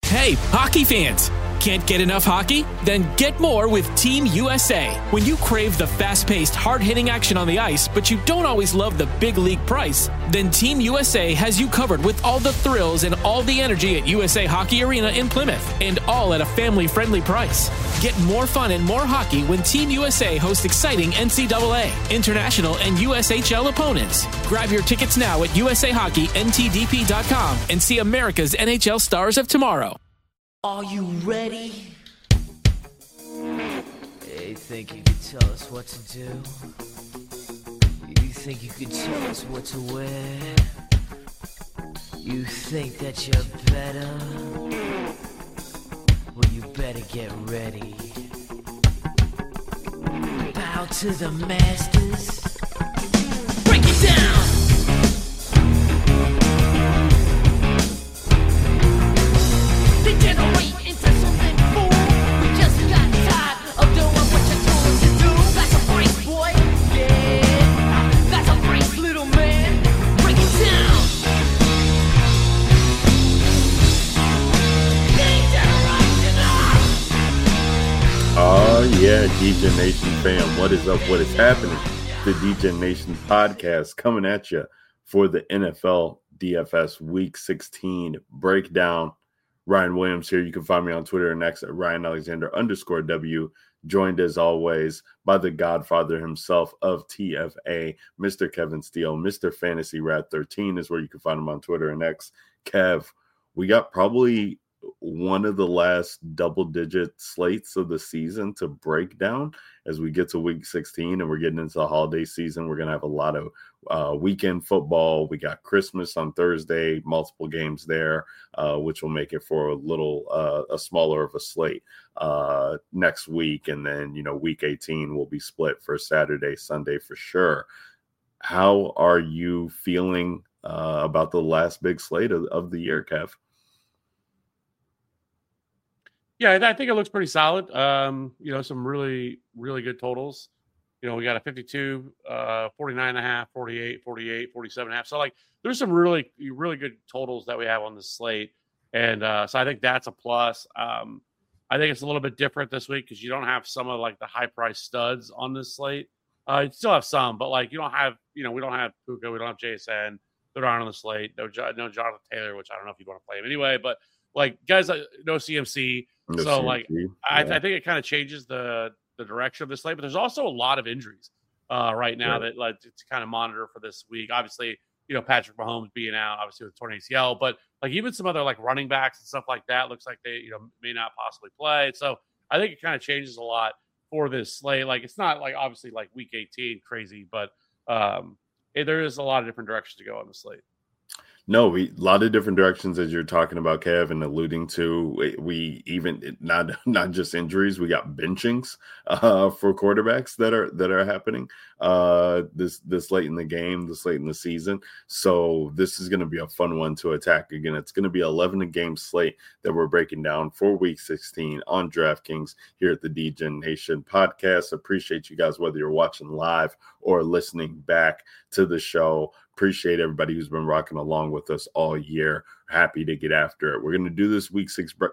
Hey, hockey fans! Can't get enough hockey? Then get more with Team USA. When you crave the fast-paced, hard-hitting action on the ice, but you don't always love the big league price, then Team USA has you covered with all the thrills and all the energy at USA Hockey Arena in Plymouth, and all at a family-friendly price. Get more fun and more hockey when Team USA hosts exciting NCAA, international, and USHL opponents. Grab your tickets now at USAHockeyNTDP.com and see America's NHL stars of tomorrow. Are you ready? You think you could tell us what to do? You think you could tell us what to wear? You think that you're better? Well, you better get ready. Bow to the masters. Break it down! Degenerate into something cool. We just got tired of doing what you told us to do. That's a break, boy. Yeah, that's a break, little man. Break it down. Oh yeah, DJ Nation fam, what is up? What is happening? The DJ Nation podcast coming at you for the NFL DFS Week 16 breakdown. Ryan Williams here. You can find me on Twitter and X at RyanAlexander_W. Joined as always by the godfather himself of TFA, Mr. Kevin Steele. Mr. Fantasy Rat 13 is where you can find him on Twitter and X. Kev, we got probably one of the last double-digit slates of the season to break down as we get to Week 16 and we're getting into the holiday season. We're going to have a lot of weekend football. We got Christmas on Thursday, multiple games there, which will make it for a smaller of a slate next week. And then, Week 18 will be split for Saturday, Sunday for sure. How are you feeling about the last big slate of the year, Kev? Yeah, I think it looks pretty solid. Some really, really good totals. We got a 52, 49.5, 48, 48, 47.5. So, there's some really, really good totals that we have on this slate. And so I think that's a plus. I think it's a little bit different this week because you don't have some of, the high-priced studs on this slate. You still have some, but, you don't have, we don't have Puka, we don't have JSN. They're not on the slate. No Jonathan Taylor, which I don't know if you want to play him anyway. But, guys, no CMC. I think it kind of changes the direction of the slate, but there's also a lot of injuries right now that to kind of monitor for this week. Obviously, Patrick Mahomes being out, obviously with torn ACL, but even some other running backs and stuff like that looks like they may not possibly play. So I think it kind of changes a lot for this slate. It's not obviously Week 18 crazy, but there is a lot of different directions to go on the slate. No, a lot of different directions as you're talking about, Kev, and alluding to. We even not just injuries, we got benchings for quarterbacks that are happening this late in the game, this late in the season. So this is going to be a fun one to attack. Again, it's going to be 11 game slate that we're breaking down for Week 16 on DraftKings here at the DGen Nation podcast. Appreciate you guys, whether you're watching live or listening back to the show. Appreciate everybody who's been rocking along with us all year. Happy to get after it. We're going to do this Week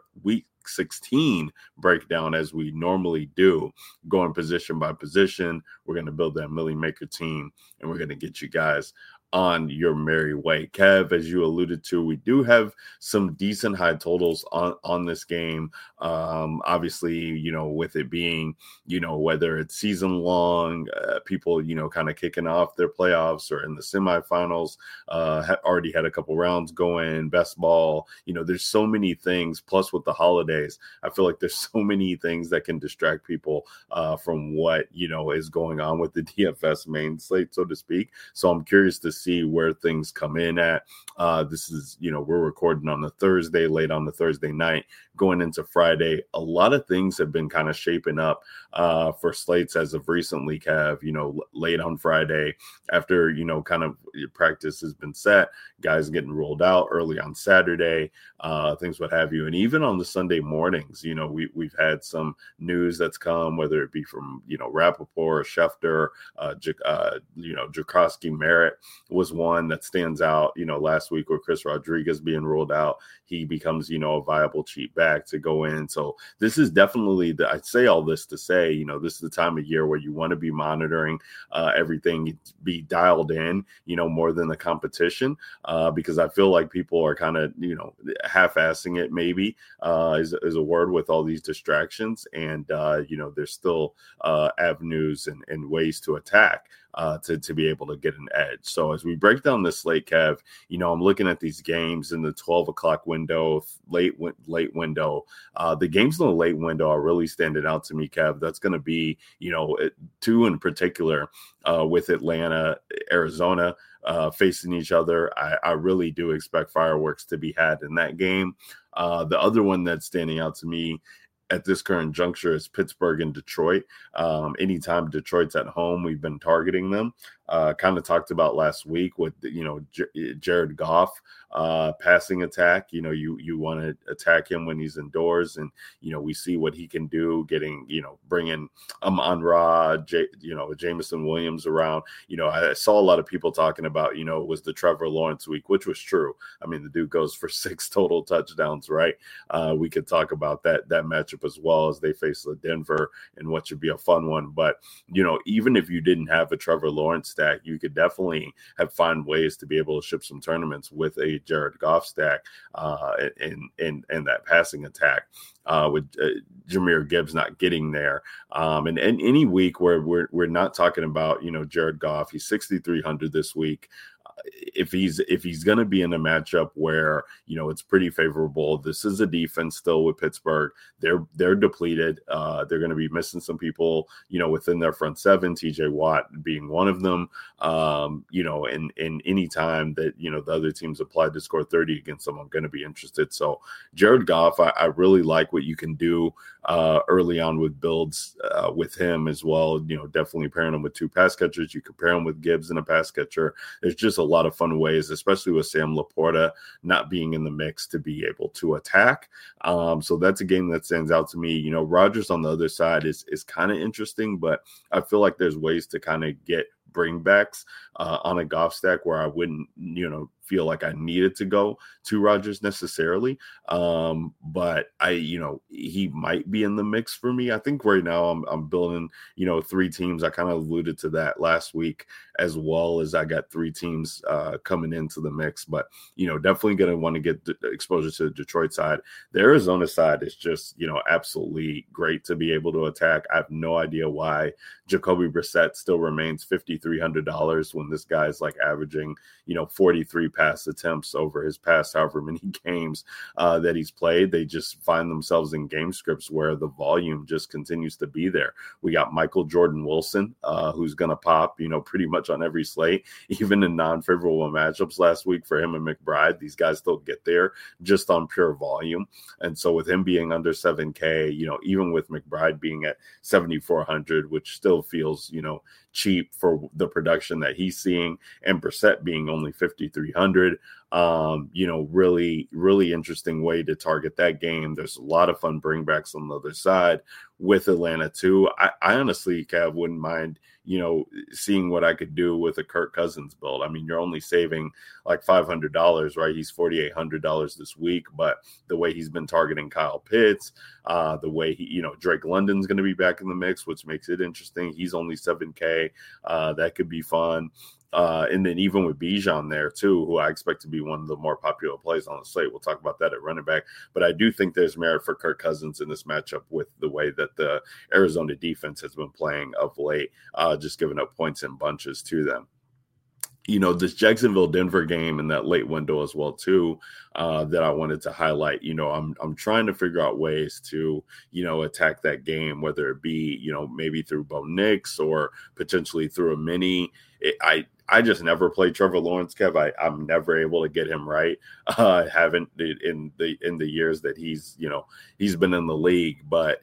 16 breakdown as we normally do, going position by position. We're going to build that Millie Maker team, and we're going to get you guys on your merry way. Kev, as you alluded to, we do have some decent high totals on this game. Obviously, with it being, whether it's season long, people, kind of kicking off their playoffs or in the semifinals, already had a couple rounds going, best ball, there's so many things. Plus with the holidays, I feel like there's so many things that can distract people from what, is going on with the DFS main slate, so to speak. So I'm curious to see where things come in at. This is, we're recording on the Thursday, late on the Thursday night, going into Friday. A lot of things have been kind of shaping up for slates as of recently, Kev, late on Friday after, kind of practice has been set, guys getting rolled out early on Saturday, things what have you. And even on the Sunday mornings, we've had some news that's come, whether it be from, Rappaport or Schefter, Jacoski Merritt, was one that stands out. Last week with Chris Rodriguez being ruled out, he becomes, a viable cheap back to go in. So this is definitely I say all this to say, this is the time of year where you want to be monitoring everything, be dialed in, more than the competition, because I feel like people are kind of, half-assing it maybe is a word with all these distractions. And, there's still avenues and ways to attack to be able to get an edge. So as we break down this slate, Kev, I'm looking at these games in the 12 o'clock window, late window. The games in the late window are really standing out to me, Kev. That's going to be, two in particular with Atlanta, Arizona facing each other. I really do expect fireworks to be had in that game. The other one that's standing out to me at this current juncture is Pittsburgh and Detroit. Anytime Detroit's at home, we've been targeting them. Kind of talked about last week with, Jared Goff passing attack. You want to attack him when he's indoors, and, we see what he can do getting, bringing Amon-Ra, Jameson Williams around. I saw a lot of people talking about, it was the Trevor Lawrence week, which was true. I mean, the dude goes for 6 total touchdowns, right? We could talk about that matchup as well as they face the Denver and what should be a fun one. But, even if you didn't have a Trevor Lawrence stack, you could definitely find ways to be able to ship some tournaments with a Jared Goff stack and that passing attack with Jahmyr Gibbs not getting there. And any week where we're not talking about, Jared Goff, he's 6,300 this week. If he's going to be in a matchup where, it's pretty favorable, this is a defense still with Pittsburgh. They're depleted. They're going to be missing some people, within their front seven, TJ Watt being one of them, and any time that, the other teams applied to score 30 against them, I'm going to be interested. So Jared Goff, I really like what you can do early on with builds with him as well. Definitely pairing him with 2 pass catchers. You compare him with Gibbs and a pass catcher. There's just a lot of fun ways, especially with Sam Laporta not being in the mix, to be able to attack. So that's a game that stands out to me. Rodgers on the other side is kind of interesting, but I feel like there's ways to kind of get bringbacks on a Goff stack where I wouldn't, feel like I needed to go to Rodgers necessarily. But he might be in the mix for me. I think right now I'm building, 3 teams. I kind of alluded to that last week as well, as I got 3 teams coming into the mix, but, definitely going to want to get exposure to the Detroit side. The Arizona side is just, absolutely great to be able to attack. I have no idea why Jacoby Brissett still remains $5,300 when this guy's like averaging, 43 pass attempts over his past however many games that he's played. They just find themselves in game scripts where the volume just continues to be there. We got Michael Jordan Wilson, who's going to pop, pretty much on every slate, even in non-favorable matchups last week for him and McBride. These guys still get there just on pure volume. And so with him being under 7K, even with McBride being at 7,400, which still feels, cheap for the production that he's seeing, and Brissett being only 5,300. Really, really interesting way to target that game. There's a lot of fun bringbacks on the other side with Atlanta too. I honestly, Cav, wouldn't mind, seeing what I could do with a Kirk Cousins build. I mean, you're only saving like $500, right? He's $4,800 this week, but the way he's been targeting Kyle Pitts, the way he, Drake London's going to be back in the mix, which makes it interesting. He's only 7K. That could be fun. And then even with Bijan there too, who I expect to be one of the more popular plays on the slate. We'll talk about that at running back. But I do think there's merit for Kirk Cousins in this matchup with the way that the Arizona defense has been playing of late, just giving up points in bunches to them. This Jacksonville-Denver game in that late window as well, too, that I wanted to highlight. I'm trying to figure out ways to, attack that game, whether it be, maybe through Bo Nix or potentially through a mini. I just never played Trevor Lawrence, Kev. I'm never able to get him right. Haven't in the years that he's been in the league. But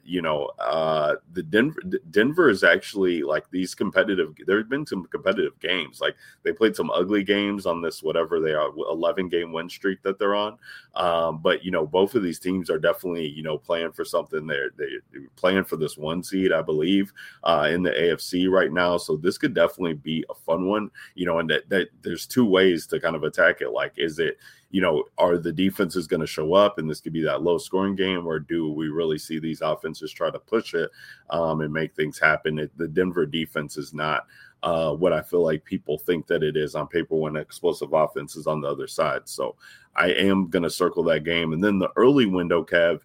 the Denver is actually like these competitive. There have been some competitive games. Like they played some ugly games on this whatever they are 11-game win streak that they're on. But both of these teams are definitely playing for something. They're playing for this 1 seed, I believe, in the AFC right now. So this could definitely be a fun one. and that there's two ways to kind of attack it. Like, is it, are the defenses going to show up and this could be that low scoring game, or do we really see these offenses try to push it and make things happen? The Denver defense is not what I feel like people think that it is on paper when explosive offense is on the other side. So I am going to circle that game. And then the early window, Kev,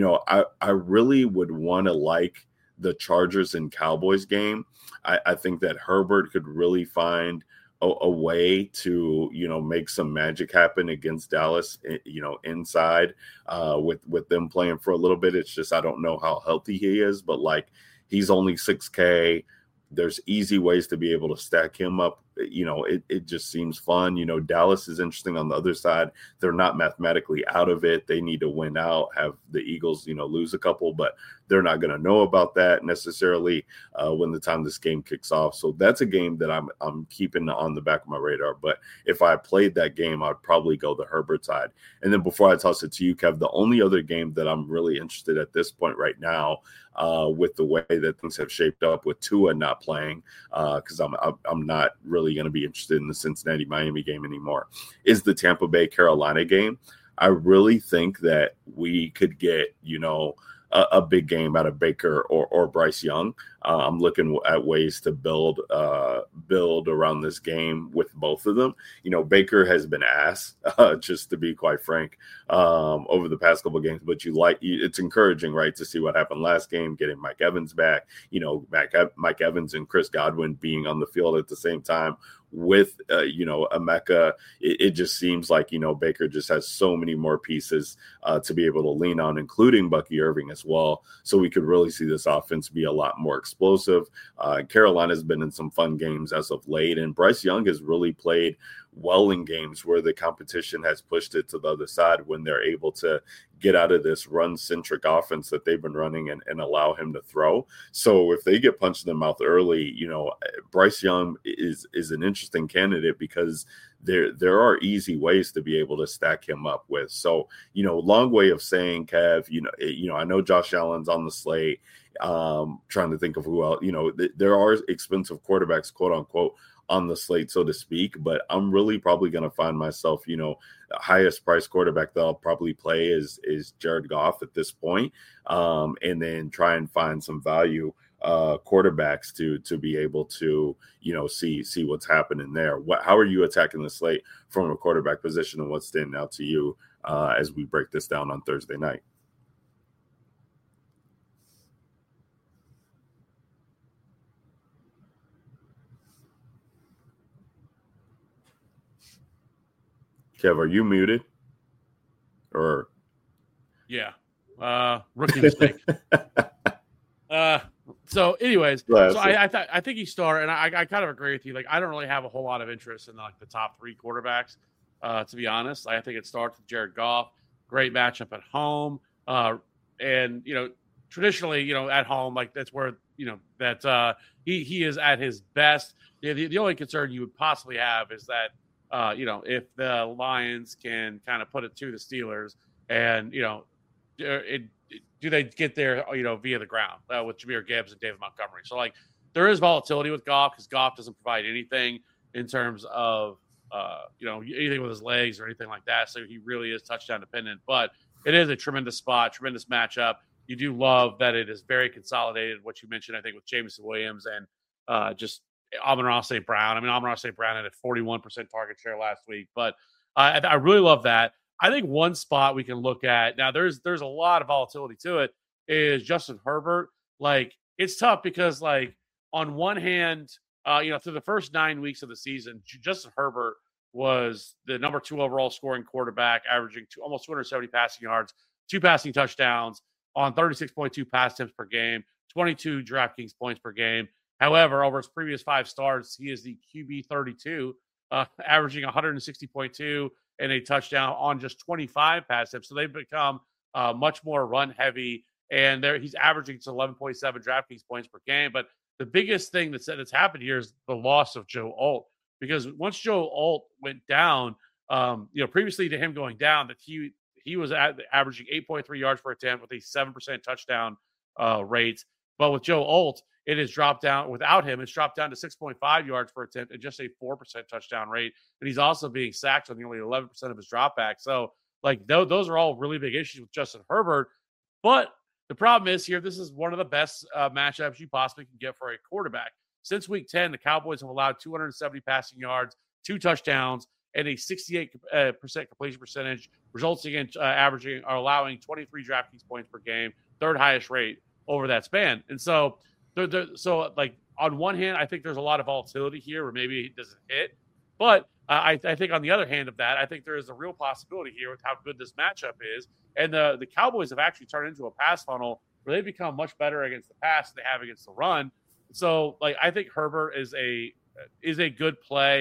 I really would want to like the Chargers and Cowboys game. I think that Herbert could really find a way to, make some magic happen against Dallas, inside with them playing for a little bit. It's just, I don't know how healthy he is, but like, he's only 6K. There's easy ways to be able to stack him up. It just seems fun. Dallas is interesting on the other side. They're not mathematically out of it. They need to win out, have the Eagles, lose a couple, but they're not going to know about that necessarily when the time this game kicks off. So that's a game that I'm keeping on the back of my radar. But if I played that game, I'd probably go the Herbert side. And then before I toss it to you, Kev, the only other game that I'm really interested at this point right now, with the way that things have shaped up with Tua not playing, because I'm not really going to be interested in the Cincinnati-Miami game anymore, is the Tampa Bay-Carolina game. I really think that we could get, a big game out of Baker or Bryce Young. I'm looking at ways to build around this game with both of them. Baker has been ass, just to be quite frank, over the past couple of games. But it's encouraging, right, to see what happened last game, getting Mike Evans back. Mike Evans and Chris Godwin being on the field at the same time with Emeka. It just seems like Baker just has so many more pieces to be able to lean on, including Bucky Irving as well. So we could really see this offense be a lot more explosive. Carolina's been in some fun games as of late, and Bryce Young has really played well in games where the competition has pushed it to the other side, when they're able to get out of this run-centric offense that they've been running and allow him to throw. So if they get punched in the mouth early, Bryce Young is an interesting candidate, because there are easy ways to be able to stack him up with. So, long way of saying, Kev, I know Josh Allen's on the slate, trying to think of who else, there are expensive quarterbacks, quote unquote, on the slate, so to speak, but I'm really probably going to find myself, the highest price quarterback that I'll probably play is Jared Goff at this point, and then try and find some value quarterbacks to be able to, see what's happening there. How are you attacking the slate from a quarterback position, and what's standing out to you as we break this down on Thursday night? Kev, are you muted? Or yeah, rookie mistake. So, anyways, I think he started, and I kind of agree with you. Like, I don't really have a whole lot of interest in the top three quarterbacks, to be honest. I think it starts with Jared Goff. Great matchup at home, and traditionally, at home, like that's where that he is at his best. The only concern you would possibly have is that. If the Lions can kind of put it to the Steelers, and do they get there via the ground with Jahmyr Gibbs and David Montgomery? So there is volatility with Goff, because Goff doesn't provide anything in terms of anything with his legs or anything like that. So he really is touchdown dependent. But it is a tremendous spot, tremendous matchup. You do love that it is very consolidated. What you mentioned, I think, with Jameson Williams and just Amon-Ra St. Brown. I mean, Amon-Ra St. Brown had a 41% target share last week, but I really love that. I think one spot we can look at now, there's a lot of volatility to it, is Justin Herbert. It's tough because on one hand, through the first 9 weeks of the season, Justin Herbert was the number 2 overall scoring quarterback, averaging almost 270 passing yards, 2 passing touchdowns on 36.2 pass attempts per game, 22 DraftKings points per game. However, over his previous 5 starts, he is the QB 32, averaging 160.2 and a touchdown on just 25 pass attempts. So they've become much more run heavy, and he's averaging to 11.7 DraftKings points per game. But the biggest thing that's happened here is the loss of Joe Alt, because once Joe Alt went down, previously to him going down, that he was averaging 8.3 yards per attempt with a 7% touchdown rate. But with Joe Alt, it has dropped down. Without him, it's dropped down to 6.5 yards per attempt and just a 4% touchdown rate. And he's also being sacked on nearly 11% of his dropback. So, like, those are all really big issues with Justin Herbert. But the problem is here, this is one of the best matchups you possibly can get for a quarterback. Since week 10, the Cowboys have allowed 270 passing yards, 2 touchdowns, and a 68% completion percentage, resulting in averaging or allowing 23 DraftKings points per game, third highest rate over that span. And so, like, on one hand, I think there's a lot of volatility here where maybe it doesn't hit. But I think on the other hand of that, I think there is a real possibility here with how good this matchup is. And the Cowboys have actually turned into a pass funnel where they've become much better against the pass than they have against the run. So, like, I think Herbert is a good play,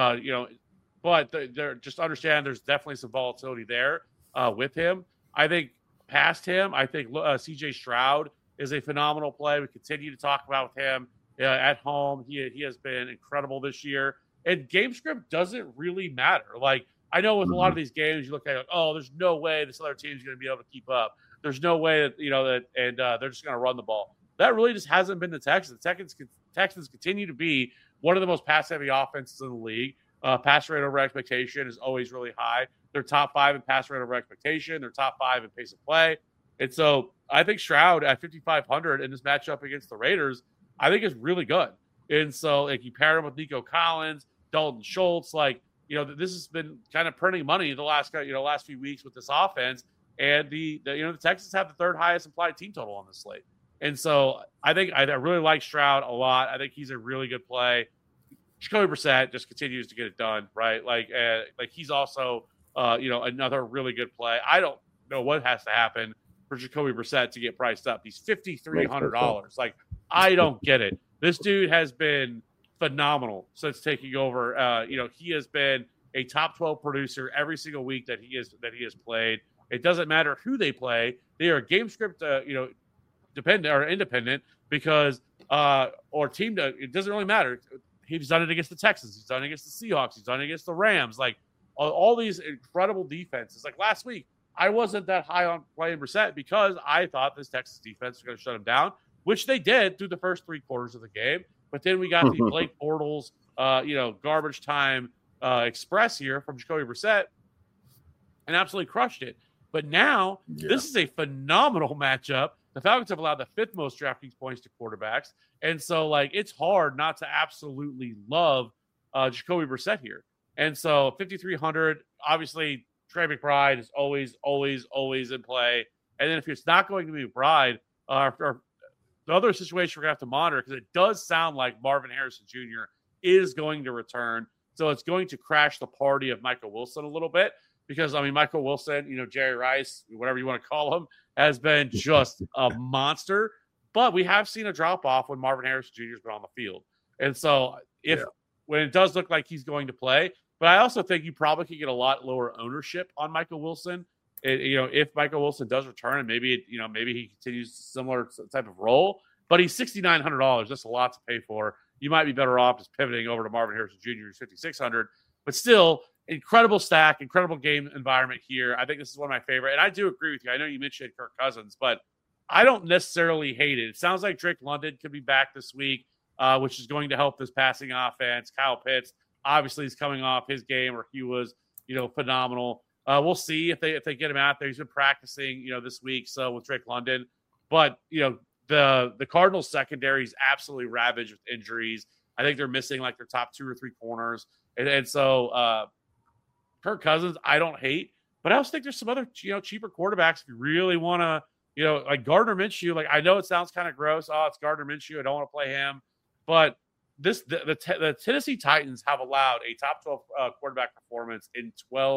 but they're just understand there's definitely some volatility there with him. I think past him, I think CJ Stroud is a phenomenal play. We continue to talk about him at home. He has been incredible this year. And game script doesn't really matter. Like, I know with a lot of these games, you look at it, oh, there's no way this other team's going to be able to keep up. There's no way that, they're just going to run the ball. That really just hasn't been the Texans. Texans continue to be one of the most pass-heavy offenses in the league. Pass rate over expectation is always really high. They're top 5 in pass rate over expectation. They're top 5 in pace of play. And so I think Stroud at 5,500 in this matchup against the Raiders, I think is really good. And so, like, you pair him with Nico Collins, Dalton Schultz, like, this has been kind of printing money the last few weeks with this offense. And the Texans have the third highest implied team total on the slate. And so I think I really like Stroud a lot. I think he's a really good play. Jacoby Brissett just continues to get it done, right? Like he's also, another really good play. I don't know what has to happen for Jacoby Brissett to get priced up. He's $5,300. Like, I don't get it. This dude has been phenomenal since taking over. He has been a top 12 producer every single week that he has played. It doesn't matter who they play; they are game script, dependent or independent because or team. It doesn't really matter. He's done it against the Texans. He's done it against the Seahawks. He's done it against the Rams. Like all these incredible defenses. Like last week, I wasn't that high on playing Brissett because I thought this Texas defense was going to shut him down, which they did through the first 3 quarters of the game. But then we got the Blake Bortles, garbage time express here from Jacoby Brissett and absolutely crushed it. But now this is a phenomenal matchup. The Falcons have allowed the 5th most DraftKings points to quarterbacks. And so, like, it's hard not to absolutely love Jacoby Brissett here. And so 5,300, obviously, Trey McBride is always, always, always in play. And then if it's not going to be McBride, or the other situation we're going to have to monitor, because it does sound like Marvin Harrison Jr. is going to return. So it's going to crash the party of Michael Wilson a little bit. Because, I mean, Michael Wilson, Jerry Rice, whatever you want to call him, has been just a monster. But we have seen a drop-off when Marvin Harrison Jr. has been on the field. And so when it does look like he's going to play, but I also think you probably could get a lot lower ownership on Michael Wilson. If Michael Wilson does return and maybe he continues a similar type of role, but he's $6,900. That's a lot to pay for. You might be better off just pivoting over to Marvin Harrison Jr. who's $5,600, but still incredible stack, incredible game environment here. I think this is one of my favorite, and I do agree with you. I know you mentioned Kirk Cousins, but I don't necessarily hate it. It sounds like Drake London could be back this week, which is going to help this passing offense. Kyle Pitts obviously is coming off his game where he was, phenomenal. We'll see if they get him out there. He's been practicing, this week. So with Drake London, but the Cardinals secondary is absolutely ravaged with injuries. I think they're missing like their top 2 or 3 corners, and so Kirk Cousins I don't hate, but I also think there's some other cheaper quarterbacks if you really want to. Like Gardner Minshew, like I know it sounds kind of gross. Oh, it's Gardner Minshew. I don't want to play him. But the Tennessee Titans have allowed a top 12 quarterback performance in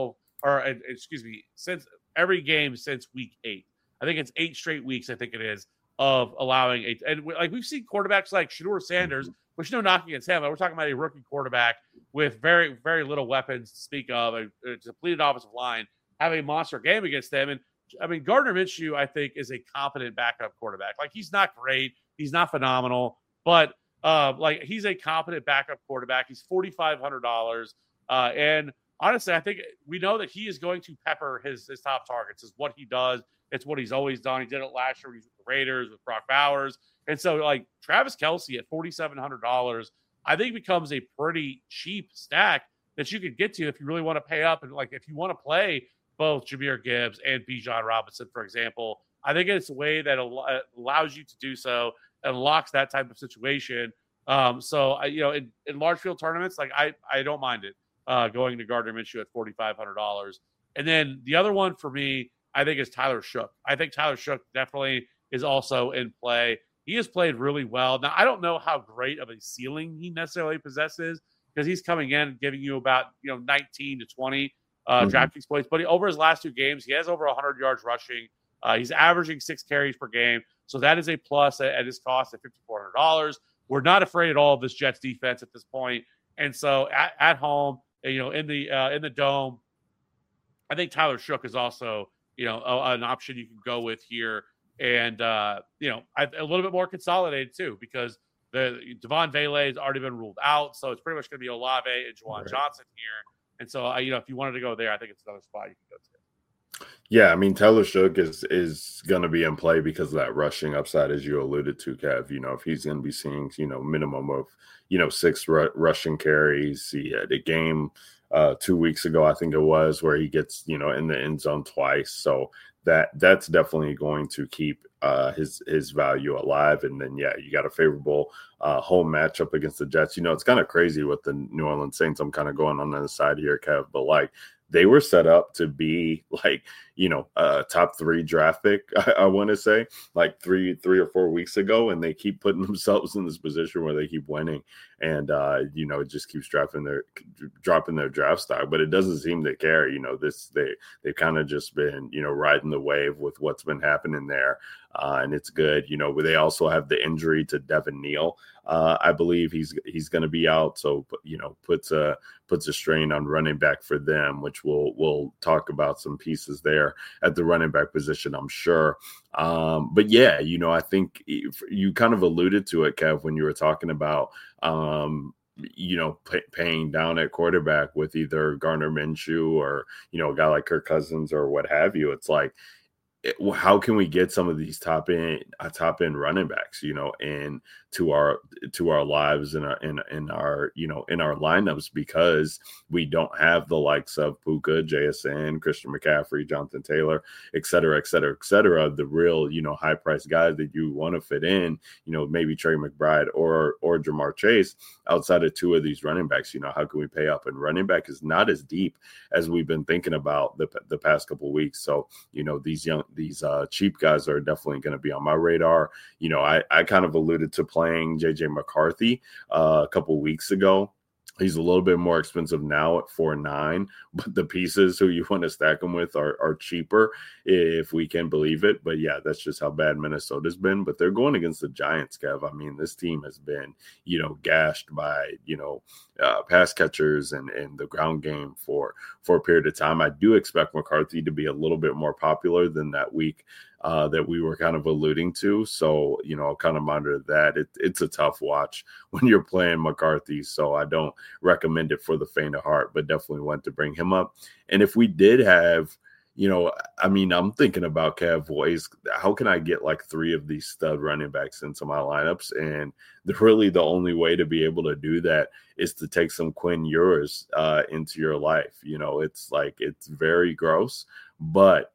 since every game since week 8. I think it's 8 straight weeks. I think it is of allowing like we've seen quarterbacks like Shedeur Sanders, which no knocking against him. But we're talking about a rookie quarterback with very, very little weapons to speak of, a depleted offensive line, have a monster game against them. And I mean, Gardner Minshew, I think, is a competent backup quarterback. Like, he's not great. He's not phenomenal. But, he's a competent backup quarterback. He's $4,500. And honestly, I think we know that he is going to pepper his top targets, is what he does. It's what he's always done. He did it last year when he was with the Raiders, with Brock Bowers. And so, like, Travis Kelce at $4,700, I think becomes a pretty cheap stack that you could get to if you really want to pay up. And, like, if you want to play both Jahmyr Gibbs and Bijan Robinson, for example, I think it's a way that allows you to do so and unlocks that type of situation. So, in large field tournaments, like, I don't mind it going to Gardner Minshew at $4,500. And then the other one for me, I think, is Tyler Shough. I think Tyler Shough definitely is also in play. He has played really well. Now, I don't know how great of a ceiling he necessarily possesses because he's coming in and giving you about 19 to 20 DraftKings points. But over his last 2 games, he has over 100 yards rushing. He's averaging 6 carries per game. So that is a plus at his cost at $5,400. We're not afraid at all of this Jets defense at this point. And so at home, in the Dome, I think Tyler Shough is also, an option you can go with here. And, a little bit more consolidated too, because the Devon Vele has already been ruled out. So it's pretty much going to be Olave and Juwan Johnson here. And so, if you wanted to go there, I think it's another spot you can go to. Yeah, I mean, Tyler Shough is going to be in play because of that rushing upside, as you alluded to, Kev. If he's going to be seeing, minimum of, 6 rushing carries. He had a game 2 weeks ago, I think it was, where he gets, in the end zone twice. So that's definitely going to keep his value alive. And then, you got a favorable home matchup against the Jets. It's kind of crazy with the New Orleans Saints. I'm kind of going on the side here, Kev, but like, they were set up to be like, a top 3 draft pick, I want to say, like 3 or 4 weeks ago. And they keep putting themselves in this position where they keep winning. And, it just keeps dropping their draft stock. But it doesn't seem to care. They've kind of just been, riding the wave with what's been happening there. And it's good. They also have the injury to Devin Neal. I believe he's going to be out. So, puts a strain on running back for them, which we'll talk about some pieces there at the running back position, I'm sure. But yeah, I think you kind of alluded to it, Kev, when you were talking about, paying down at quarterback with either Gardner Minshew or, a guy like Kirk Cousins or what have you. It's like, how can we get some of these top end running backs, and to our lives in our lineups, because we don't have the likes of Puka, JSN, Christian McCaffrey, Jonathan Taylor, et cetera, the real, high price guys that you want to fit in, maybe Trey McBride or Jamar Chase. Outside of 2 of these running backs, how can we pay up? And running back is not as deep as we've been thinking about the past couple of weeks. So, these cheap guys are definitely going to be on my radar. I kind of alluded to playing JJ McCarthy a couple weeks ago. He's a little bit more expensive now at 4.9, but the pieces who you want to stack him with are cheaper, if we can believe it. But yeah, that's just how bad Minnesota's been. But they're going against the Giants, Kev. I mean, this team has been, gashed by, pass catchers and the ground game for a period of time. I do expect McCarthy to be a little bit more popular than that week that we were kind of alluding to. So, I'll kind of monitor that. It's a tough watch when you're playing McCarthy. So I don't recommend it for the faint of heart, but definitely want to bring him up. And if we did have, I'm thinking about Kev Boys. How can I get like 3 of these stud running backs into my lineups? And the only way to be able to do that is to take some Quinn Ewers into your life. It's like, it's very gross, but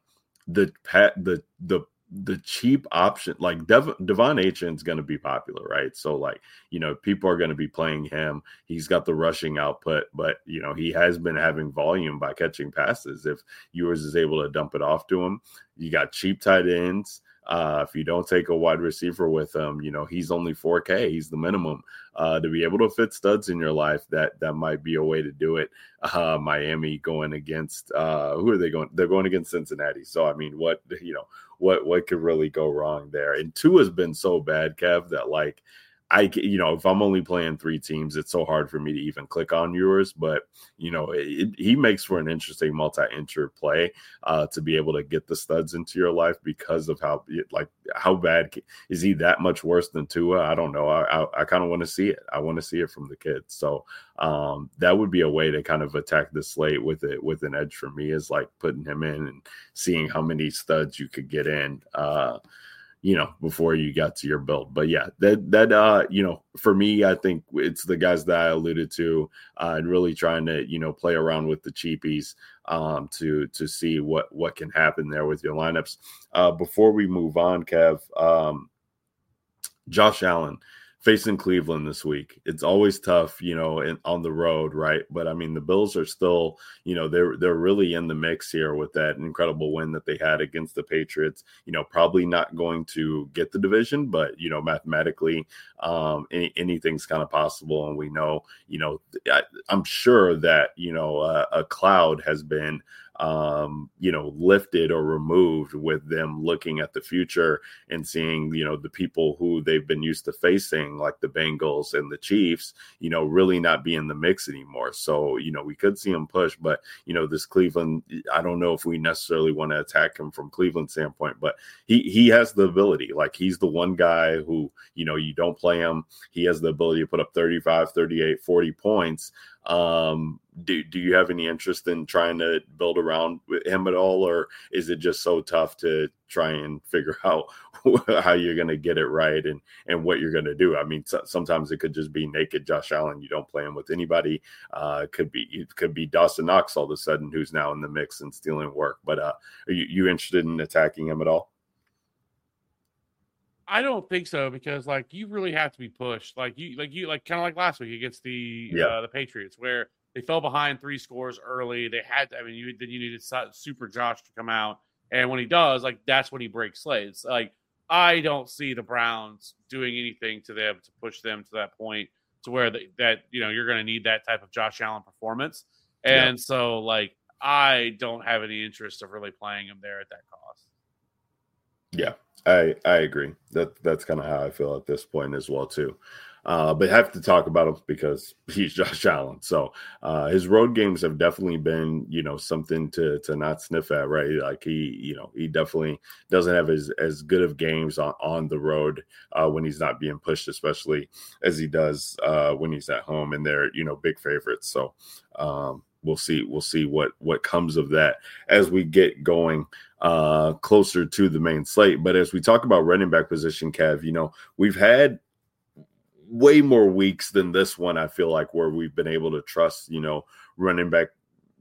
the cheap option, like Devon Achane is going to be popular, right? So like, people are going to be playing him. He's got the rushing output, but he has been having volume by catching passes. If Ewers is able to dump it off to him, you got cheap tight ends. If you don't take a wide receiver with him, he's only $4K. He's the minimum to be able to fit studs in your life. That might be a way to do it. Miami going against who are they going? They're going against Cincinnati. So I mean, what could really go wrong there? And Tua has been so bad, Kev, that like if I'm only playing 3 teams, it's so hard for me to even click on yours. But he makes for an interesting multi-inter play to be able to get the studs into your life because of how bad is he? That much worse than Tua? I don't know. I kind of want to see it. I want to see it from the kids. So that would be a way to kind of attack the slate with an edge for me, is like putting him in and seeing how many studs you could get in. Before you got to your build. But yeah, that for me, I think it's the guys that I alluded to, and really trying to, play around with the cheapies to see what can happen there with your lineups. Before we move on, Kev, Josh Allen facing Cleveland this week. It's always tough, on the road, right? But I mean, the Bills are still, they're really in the mix here with that incredible win that they had against the Patriots. Probably not going to get the division, but mathematically, anything's kind of possible. And we know, I'm sure that a cloud has been lifted or removed with them looking at the future and seeing, the people who they've been used to facing, like the Bengals and the Chiefs, really not be in the mix anymore. So, we could see them push, but, this Cleveland, I don't know if we necessarily want to attack him from Cleveland standpoint, but he has the ability. Like, he's the one guy who, you don't play him. He has the ability to put up 35, 38, 40 points. Do you have any interest in trying to build around him at all, or is it just so tough to try and figure out how you're going to get it right and what you're going to do? I mean, sometimes it could just be naked Josh Allen. You don't play him with anybody. It could be Dawson Knox all of a sudden, who's now in the mix and stealing work. But are you interested in attacking him at all? I don't think so, because you really have to be pushed. Kind of like last week against the Patriots, where they fell behind 3 scores early. They had, you needed Super Josh to come out, and when he does, that's when he breaks slates. I don't see the Browns doing anything to them to push them to that point to where you're going to need that type of Josh Allen performance, and so I don't have any interest of really playing him there at that cost. Yeah. I agree. That's kind of how I feel at this point as well too. But have to talk about him because he's Josh Allen. So his road games have definitely been, something to not sniff at, right? Like he definitely doesn't have as good of games on the road when he's not being pushed, especially as he does when he's at home, and they're, big favorites. So we'll see what comes of that as we get going closer to the main slate. But as we talk about running back position, Kev, we've had way more weeks than this one, I feel like, where we've been able to trust, running back,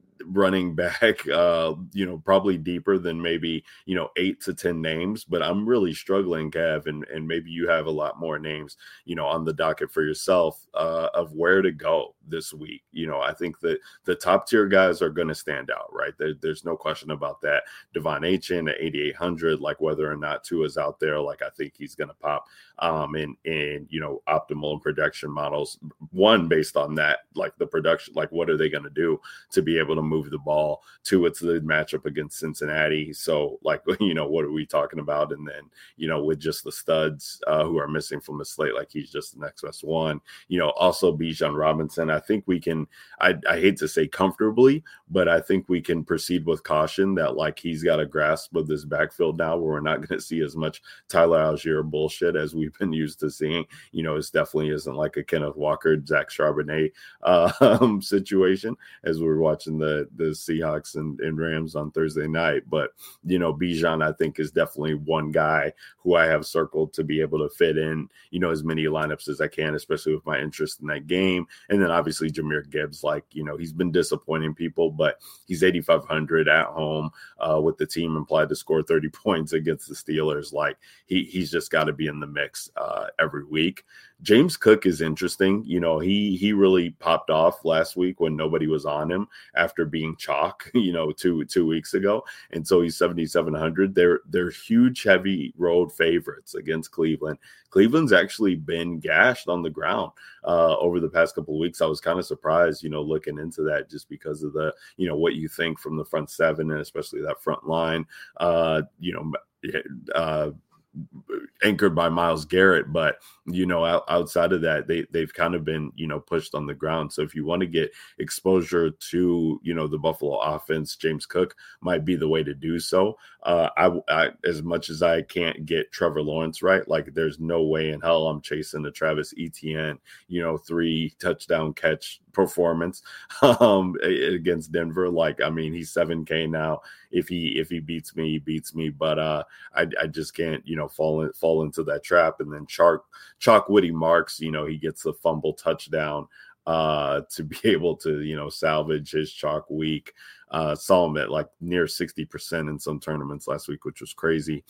probably deeper than maybe, 8 to 10 names. But I'm really struggling, Kev, and maybe you have a lot more names, on the docket for yourself of where to go this week. I think that the top tier guys are going to stand out, right? There's no question about that. Devon Achane at 8,800, whether or not Tua's out there, I think he's going to pop in optimal and projection models. One, based on that, the production, what are they going to do to be able to move the ball? Two, it's the matchup against Cincinnati. So what are we talking about? And then, with just the studs who are missing from the slate, he's just the next best one. Also Bijan Robinson. I think we can, I hate to say comfortably, but I think we can proceed with caution that he's got a grasp of this backfield now, where we're not going to see as much Tyler Algier bullshit as we've been used to seeing. It definitely isn't like a Kenneth Walker, Zach Charbonnet situation as we're watching the Seahawks and Rams on Thursday night. But, Bijan, I think, is definitely one guy who I have circled to be able to fit in, as many lineups as I can, especially with my interest in that game. And then obviously Jahmyr Gibbs, he's been disappointing people, but he's 8,500 at home with the team implied to score 30 points against the Steelers. He's just got to be in the mix every week. James Cook is interesting. He really popped off last week when nobody was on him after being chalk, 2 weeks ago. And so he's 7,700. They're huge, heavy road favorites against Cleveland. Cleveland's actually been gashed on the ground over the past couple of weeks. I was kind of surprised, looking into that, just because of the, what you think from the front seven and especially that front line. anchored by Myles Garrett, but outside of that, they've kind of been pushed on the ground. So if you want to get exposure to the Buffalo offense, James Cook might be the way to do so. I as much as I can't get Trevor Lawrence right, like there's no way in hell I'm chasing the Travis Etienne 3 touchdown catch performance against Denver. Like, I mean, he's 7K now. If he beats me, he beats me. But I just can't fall into that trap. And then Chalk Woody Marks, he gets the fumble touchdown to be able to salvage his chalk week. Saw him at like near 60% in some tournaments last week, which was crazy.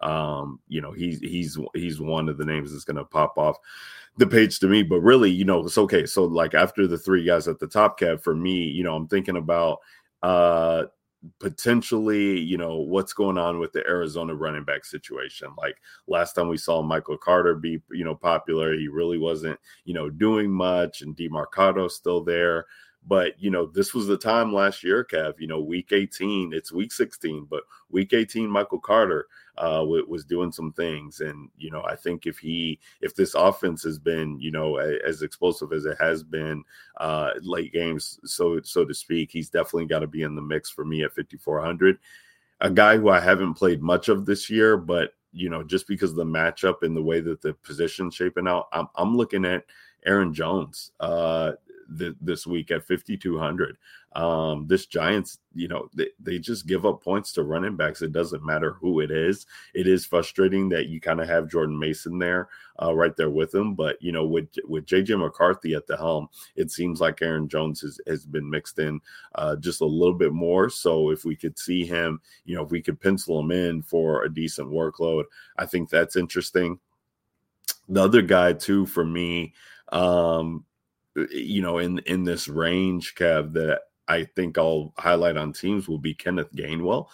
He's one of the names that's going to pop off the page to me. But really, it's okay. So like after the 3 guys at the top, Kev, for me, I'm thinking about potentially, what's going on with the Arizona running back situation. Like last time we saw Michael Carter be, popular, he really wasn't, doing much, and DeMarcato's still there. But, this was the time last year, Kev, week 18, it's week 16, but week 18, Michael Carter was doing some things. And, I think if this offense has been, as explosive as it has been late games, so to speak, he's definitely got to be in the mix for me at 5,400. A guy who I haven't played much of this year, but, just because of the matchup and the way that the position's shaping out, I'm looking at Aaron Jones this week at 5,200. This Giants, they just give up points to running backs. It doesn't matter who it is. It is frustrating that you kind of have Jordan Mason there, right there with him. But, with JJ McCarthy at the helm, it seems like Aaron Jones has been mixed in just a little bit more. So if we could see him, if we could pencil him in for a decent workload, I think that's interesting. The other guy too, for me, in this range, Kev, that I think I'll highlight on teams will be Kenneth Gainwell.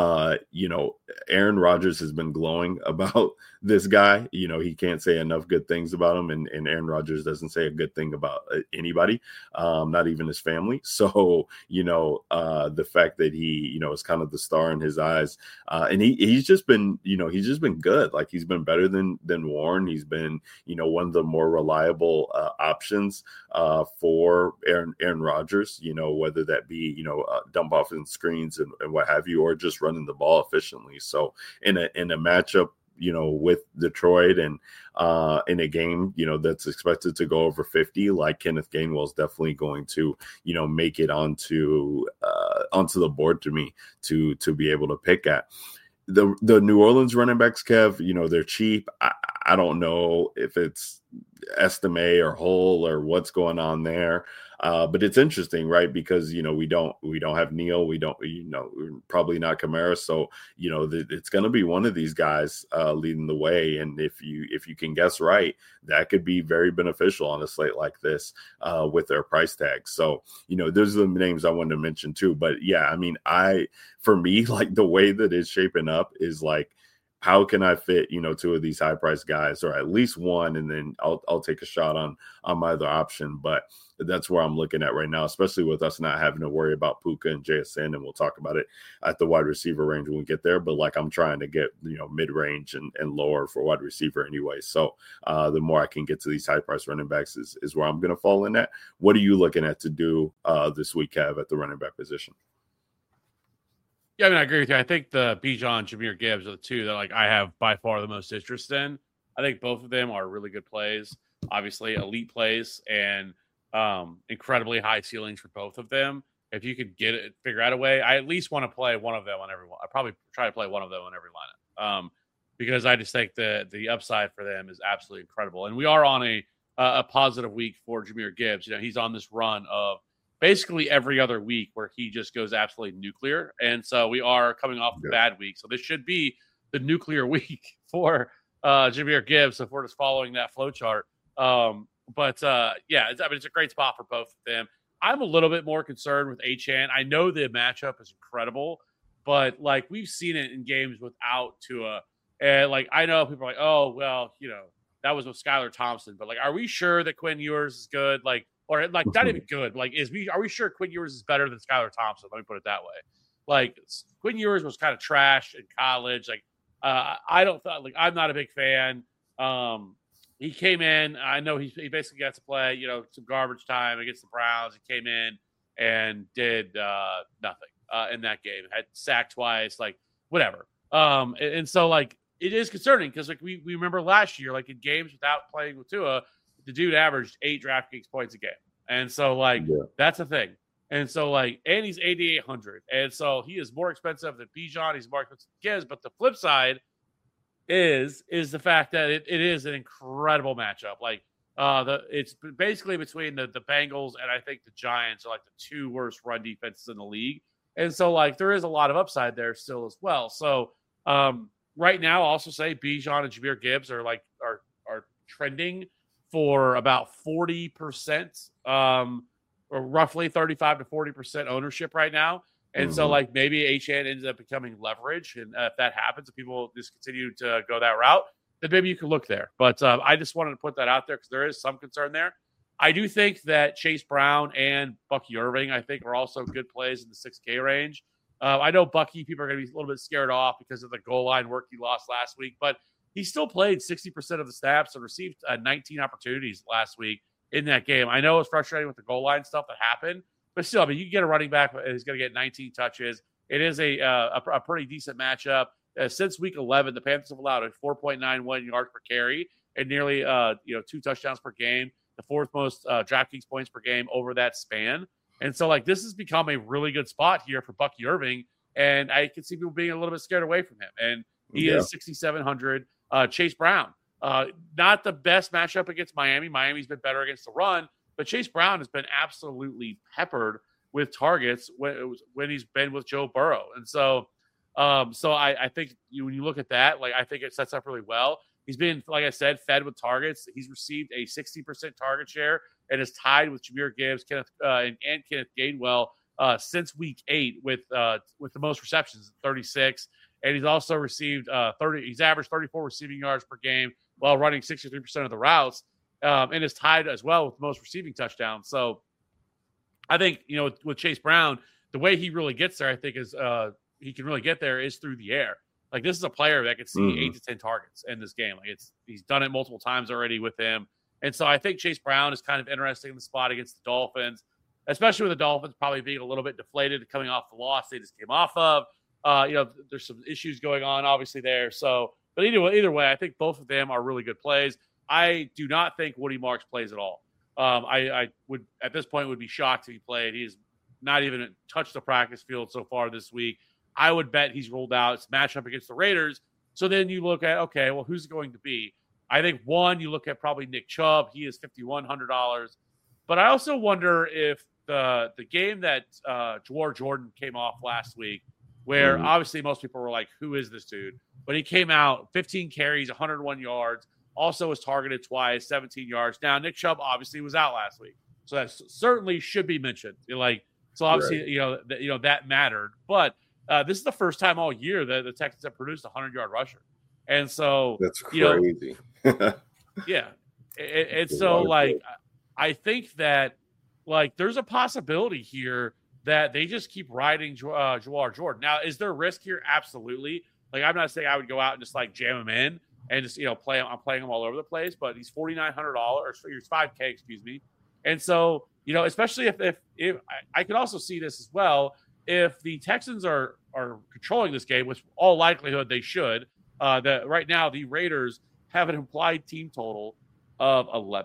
Aaron Rodgers has been glowing about this guy. He can't say enough good things about him, and Aaron Rodgers doesn't say a good thing about anybody, not even his family. So, the fact that he, is kind of the star in his eyes, and he's just been good. Like he's been better than Warren. He's been, one of the more reliable options for Aaron Rodgers, whether that be, dump off in screens and what have you, or just running the ball efficiently. So in a matchup, with Detroit and in a game, that's expected to go over 50, like Kenneth Gainwell is definitely going to, make it onto the board to me to be able to pick at. The New Orleans running backs, Kev, they're cheap. I don't know if it's Estime or Hull or what's going on there. But it's interesting, right? Because, we don't have Neal. We don't, probably not Kamara. So, it's going to be one of these guys leading the way. And if you can guess right, that could be very beneficial on a slate like this with their price tag. So, those are the names I wanted to mention too. But yeah, I mean, for me, like the way that it's shaping up is like, how can I fit, 2 of these high price guys, or at least one, and then I'll take a shot on my other option. But that's where I'm looking at right now, especially with us not having to worry about Puka and JSN, and we'll talk about it at the wide receiver range when we get there. But like I'm trying to get, mid range and lower for wide receiver anyway. So the more I can get to these high price running backs is where I'm going to fall in at. What are you looking at to do this week, Kev, at the running back position? Yeah, I mean, I agree with you. I think the Bijan, Jahmyr Gibbs are the 2 that I have by far the most interest in. I think both of them are really good plays, obviously elite plays, and incredibly high ceilings for both of them. If you could figure out a way, I at least want to play one of them on every one. I probably try to play one of them on every lineup because I just think the upside for them is absolutely incredible. And we are on a positive week for Jahmyr Gibbs. He's on this run of basically every other week where he just goes absolutely nuclear. And so we are coming off a bad week. So this should be the nuclear week for Jahmyr Gibbs if we're just following that flow chart. It's a great spot for both of them. I'm a little bit more concerned with Achane. I know the matchup is incredible, but we've seen it in games without Tua. And I know people are like, oh, well, that was with Skylar Thompson. But are we sure that Quinn Ewers is good? Or not even good. Are we sure Quinn Ewers is better than Skylar Thompson? Let me put it that way. Quinn Ewers was kind of trash in college. I don't thought like I'm not a big fan. He came in. I know he basically got to play, some garbage time against the Browns. He came in and did nothing in that game. Had sacked twice, like whatever. And so like it is concerning because like we remember last year, like in games without playing with Tua, the dude averaged 8 DraftKings points a game, and so like that's a thing. And so like and he's 8,800, and so he is more expensive than Bijan. He's more expensive than Gibbs. But the flip side is the fact that it is an incredible matchup. Like it's basically between the Bengals and I think the Giants are like the 2 worst run defenses in the league. And so like there is a lot of upside there still as well. So right now I'll also say Bijan and Jahmyr Gibbs are trending for about 40%, or roughly 35 to 40% ownership right now. And so, like, maybe HN ends up becoming leverage. And if that happens, if people just continue to go that route, then maybe you can look there. But I just wanted to put that out there because there is some concern there. I do think that Chase Brown and Bucky Irving, I think, are also good plays in the 6K range. I know Bucky, people are going to be a little bit scared off because of the goal line work he lost last week, but he still played 60% of the snaps and received 19 opportunities last week in that game. I know it's frustrating with the goal line stuff that happened, but still, I mean, you can get a running back who's going to get 19 touches. It is a pretty decent matchup. Since week 11, the Panthers have allowed a 4.91 yards per carry and nearly 2 touchdowns per game, the 4th most DraftKings points per game over that span. And so, like, this has become a really good spot here for Bucky Irving, and I can see people being a little bit scared away from him. And he is 6,700. Chase Brown, not the best matchup against Miami. Miami's been better against the run, but Chase Brown has been absolutely peppered with targets when he's been with Joe Burrow. And so I think when you look at that, like, I think it sets up really well. He's been, like I said, fed with targets. He's received a 60% target share and is tied with Jahmyr Gibbs, and Kenneth Gainwell since week 8 with the most receptions, 36. And he's also received he's averaged 34 receiving yards per game while running 63% of the routes, and is tied as well with the most receiving touchdowns. So I think, with Chase Brown, the way he really gets there, I think is he can really get there is through the air. Like, this is a player that could see 8 to 10 targets in this game. Like, he's done it multiple times already with him. And so I think Chase Brown is kind of interesting in the spot against the Dolphins, especially with the Dolphins probably being a little bit deflated coming off the loss they just came off of. There's some issues going on obviously there. So, but either way, I think both of them are really good plays. I do not think Woody Marks plays at all. I would, at this point, would be shocked if he played. He's not even touched the practice field so far this week. I would bet he's ruled out. It's matchup against the Raiders. So then you look at, okay, well, who's it going to be? I think one, you look at probably Nick Chubb. He is $5,100. But I also wonder if the game that Jawar Jordan came off last week, where obviously most people were like, who is this dude? But he came out 15 carries, 101 yards, also was targeted twice, 17 yards. Now, Nick Chubb obviously was out last week. So that certainly should be mentioned. So obviously, right. That mattered. But this is the first time all year that the Texans have produced a 100-yard rusher. And so that's crazy. Yeah. And so, like, I think that, like, there's a possibility here that they just keep riding Jawar Jordan. Now, is there risk here? Absolutely. Like, I'm not saying I would go out and just, like, jam him in and just, play him. I'm playing him all over the place, but he's $4,900 or he's $5K, excuse me. And so, especially if I could also see this as well, if the Texans are controlling this game, which all likelihood they should, that right now the Raiders have an implied team total of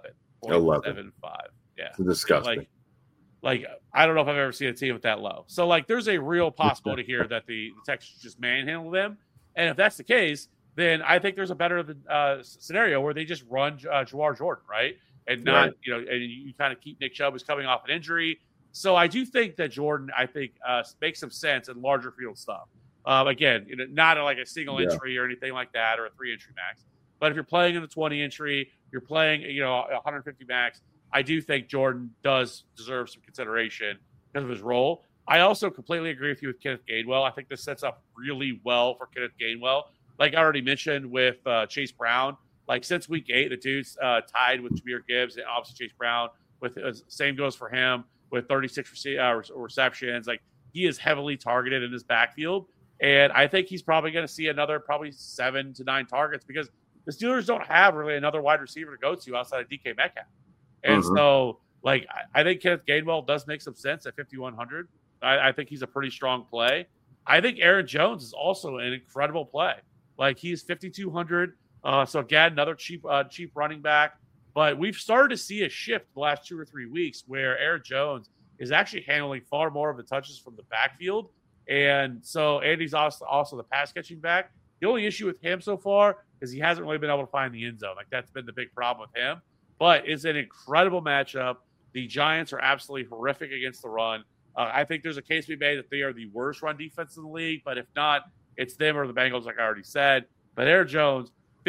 11.75. Yeah. It's disgusting. Like, I don't know if I've ever seen a team with that low. So, like, there's a real possibility here that the Texans just manhandle them. And if that's the case, then I think there's a better scenario where they just run Jawar Jordan, right? And not, and you kind of keep Nick Chubb, who's coming off an injury. So I do think that Jordan, makes some sense in larger field stuff. Again, not like a single entry or anything like that, or a 3-entry max. But if you're playing in the 20 entry, you're playing, 150 max, I do think Jordan does deserve some consideration because of his role. I also completely agree with you with Kenneth Gainwell. I think this sets up really well for Kenneth Gainwell. Like I already mentioned with Chase Brown, like since week 8, the dude's tied with Jahmyr Gibbs and obviously Chase Brown. With same goes for him with 36 receptions. Like, he is heavily targeted in his backfield. And I think he's probably going to see another probably 7 to 9 targets because the Steelers don't have really another wide receiver to go to outside of DK Metcalf. And so, like, I think Kenneth Gainwell does make some sense at 5,100. I think he's a pretty strong play. I think Aaron Jones is also an incredible play. Like, he's 5,200. So, again, another cheap running back. But we've started to see a shift the last 2 or 3 weeks where Aaron Jones is actually handling far more of the touches from the backfield. And so Andy's also the pass-catching back. The only issue with him so far is he hasn't really been able to find the end zone. Like, that's been the big problem with him. But it's an incredible matchup. The Giants are absolutely horrific against the run. I think there's a case to be made that they are the worst run defense in the league. But if not, it's them or the Bengals, like I already said. But Aaron Jones,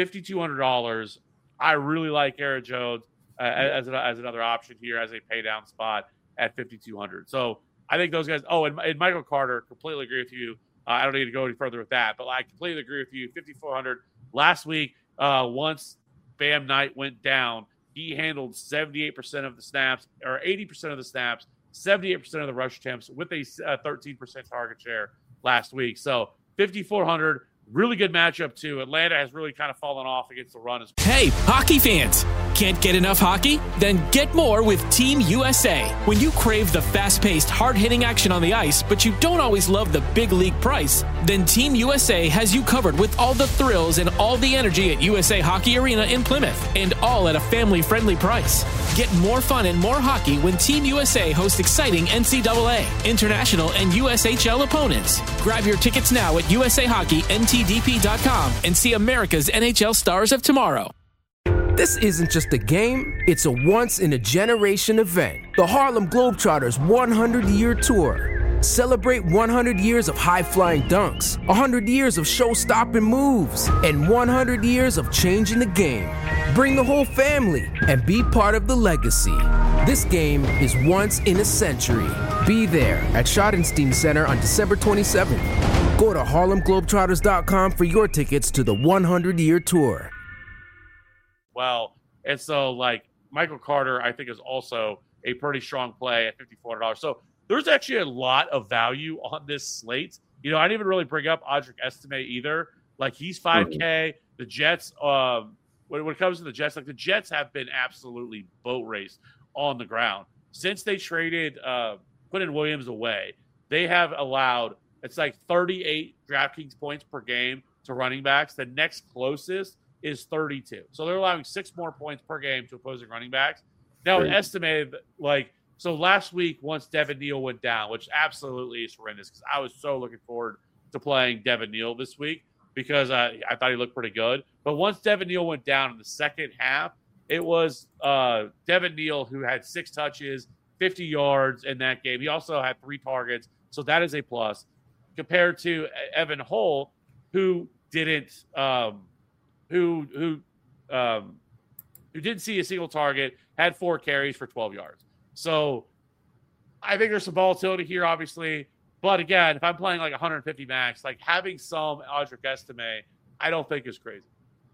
$5,200. I really like Aaron Jones as another option here as a pay-down spot at 5,200. So I think those guys – and Michael Carter, completely agree with you. I don't need to go any further with that, but I completely agree with you. 5,400. Last week, once Bam Knight went down, he handled 78% of the snaps, or 80% of the snaps, 78% of the rush attempts with a 13% target share last week. So 5,400, really good matchup too. Atlanta has really kind of fallen off against the run. Hey, hockey fans! Can't get enough hockey? Then get more with Team USA. When you crave the fast-paced, hard-hitting action on the ice, but you don't always love the big league price, then Team USA has you covered with all the thrills and all the energy at USA Hockey Arena in Plymouth, and all at a family-friendly price. Get more fun and more hockey when Team USA hosts exciting NCAA, international, and USHL opponents. Grab your tickets now at USAHockeyNTDP.com and see America's NHL stars of tomorrow. This isn't just a game, it's a once-in-a-generation event. The Harlem Globetrotters 100-year tour. Celebrate 100 years of high-flying dunks, 100 years of show-stopping moves, and 100 years of changing the game. Bring the whole family and be part of the legacy. This game is once in a century. Be there at Schottenstein Center on December 27th. Go to HarlemGlobetrotters.com for your tickets to the 100-year tour. Well, and so like Michael Carter, I think is also a pretty strong play at $5,400. So there's actually a lot of value on this slate. You know, I didn't even really bring up Audric Estime either. Like, he's 5K. The Jets, when it comes to the Jets, like, the Jets have been absolutely boat raced on the ground since they traded Quinnen Williams away. They have allowed, it's like 38 DraftKings points per game to running backs. The next closest is 32. So they're allowing 6 more points per game to opposing running backs. Now, estimated, like, so last week, once Devin Neal went down, which absolutely is horrendous because I was so looking forward to playing Devin Neal this week because I thought he looked pretty good. But once Devin Neal went down in the second half, it was Devin Neal who had 6 touches, 50 yards in that game. He also had 3 targets, so that is a plus compared to Evan Hull, who didn't who didn't see a single target, had 4 carries for 12 yards. So I think there's some volatility here, obviously. But again, if I'm playing like 150 max, like having some Audric Estime, I don't think is crazy.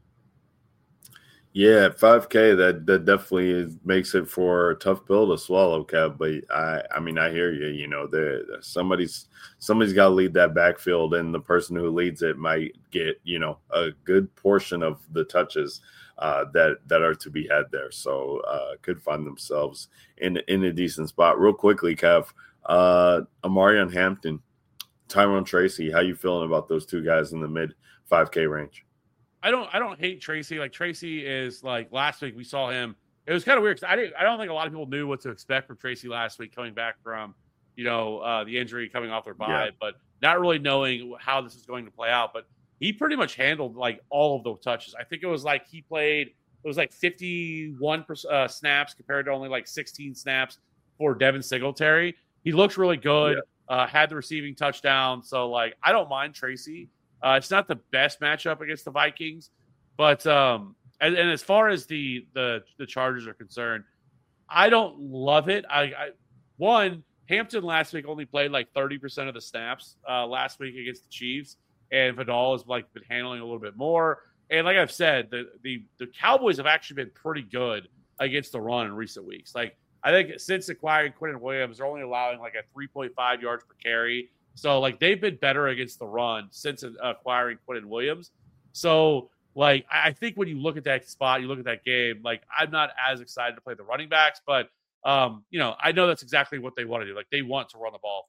Yeah, 5K, that definitely makes it for a tough pill to swallow, Kev. But I mean, I hear you. You know, somebody's got to lead that backfield, and the person who leads it might get, you know, a good portion of the touches that are to be had there. So could find themselves in a decent spot. Real quickly, Kev, Amarion Hampton, Tyrone Tracy, how you feeling about those two guys in the mid 5K range? I don't hate Tracy. Like, Tracy is, like, last week we saw him. It was kind of weird because I don't think a lot of people knew what to expect from Tracy last week coming back from, you know, the injury coming off their bye, but not really knowing how this is going to play out. But he pretty much handled, like, all of the touches. I think it was like he played, it was like 51% snaps compared to only like 16 snaps for Devin Singletary. He looks really good, had the receiving touchdown. So, like, I don't mind Tracy. It's not the best matchup against the Vikings, but and as far as the Chargers are concerned, I don't love it. One, Hampton last week only played like 30% of the snaps last week against the Chiefs, and Vidal has like been handling a little bit more. And like I've said, the Cowboys have actually been pretty good against the run in recent weeks. Like, I think since acquiring Quinnen Williams, they're only allowing like a 3.5 yards per carry So, like, they've been better against the run since acquiring Quentin Williams. So, like, I think when you look at that spot, you look at that game, like, I'm not as excited to play the running backs, but, I know that's exactly what they want to do. Like, they want to run the ball.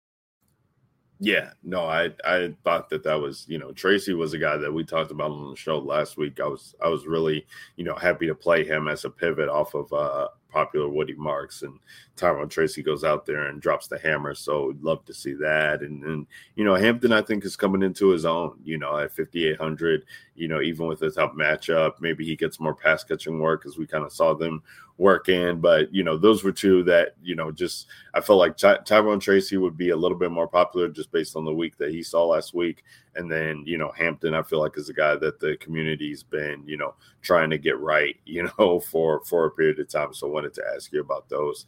Yeah, no, I thought that was, Tracy was a guy that we talked about on the show last week. I was really, happy to play him as a pivot off of popular Woody Marks, and Tyrone Tracy goes out there and drops the hammer. So love to see that. And Hampton, I think, is coming into his own, at 5,800, even with the tough matchup, maybe he gets more pass catching work as we kind of saw them work in. But, those were two that, just I felt like Tyrone Tracy would be a little bit more popular just based on the week that he saw last week. And then, Hampton, I feel like, is a guy that the community's been, trying to get right, for a period of time. So I wanted to ask you about those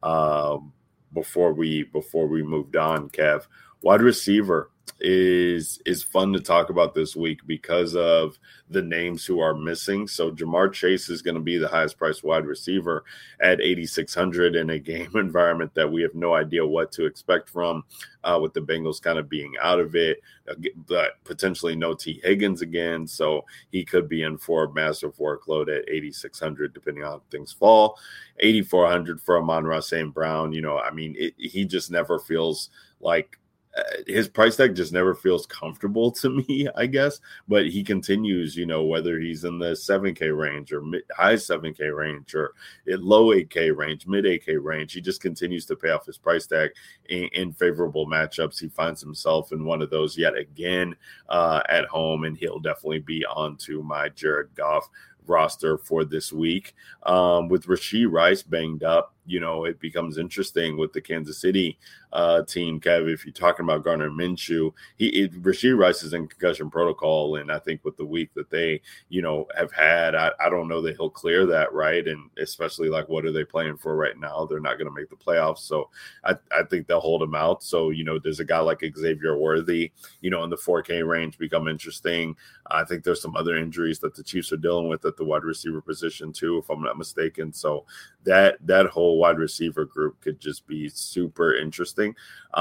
before we moved on. Kev, wide receiver is fun to talk about this week because of the names who are missing. So Jamar Chase is going to be the highest priced wide receiver at 8,600 in a game environment that we have no idea what to expect from, with the Bengals kind of being out of it, but potentially no T. Higgins again. So he could be in for a massive workload at 8,600, depending on how things fall. 8,400 for Amon-Ra St. Brown. He just never feels like, his price tag just never feels comfortable to me, I guess, but he continues, whether he's in the 7K range or high 7K range or low 8K range, mid 8K range, he just continues to pay off his price tag in favorable matchups. He finds himself in one of those yet again at home, and he'll definitely be onto my Jared Goff roster for this week. With Rashee Rice banged up, it becomes interesting with the Kansas City team, Kev. If you're talking about Gardner Minshew, Rashee Rice is in concussion protocol, and I think with the week that they, have had, I don't know that he'll clear that, right? And especially, like, what are they playing for right now? They're not going to make the playoffs, so I think they'll hold him out. So, there's a guy like Xavier Worthy, in the 4K range become interesting. I think there's some other injuries that the Chiefs are dealing with at the wide receiver position too, if I'm not mistaken. So that whole wide receiver group could just be super interesting.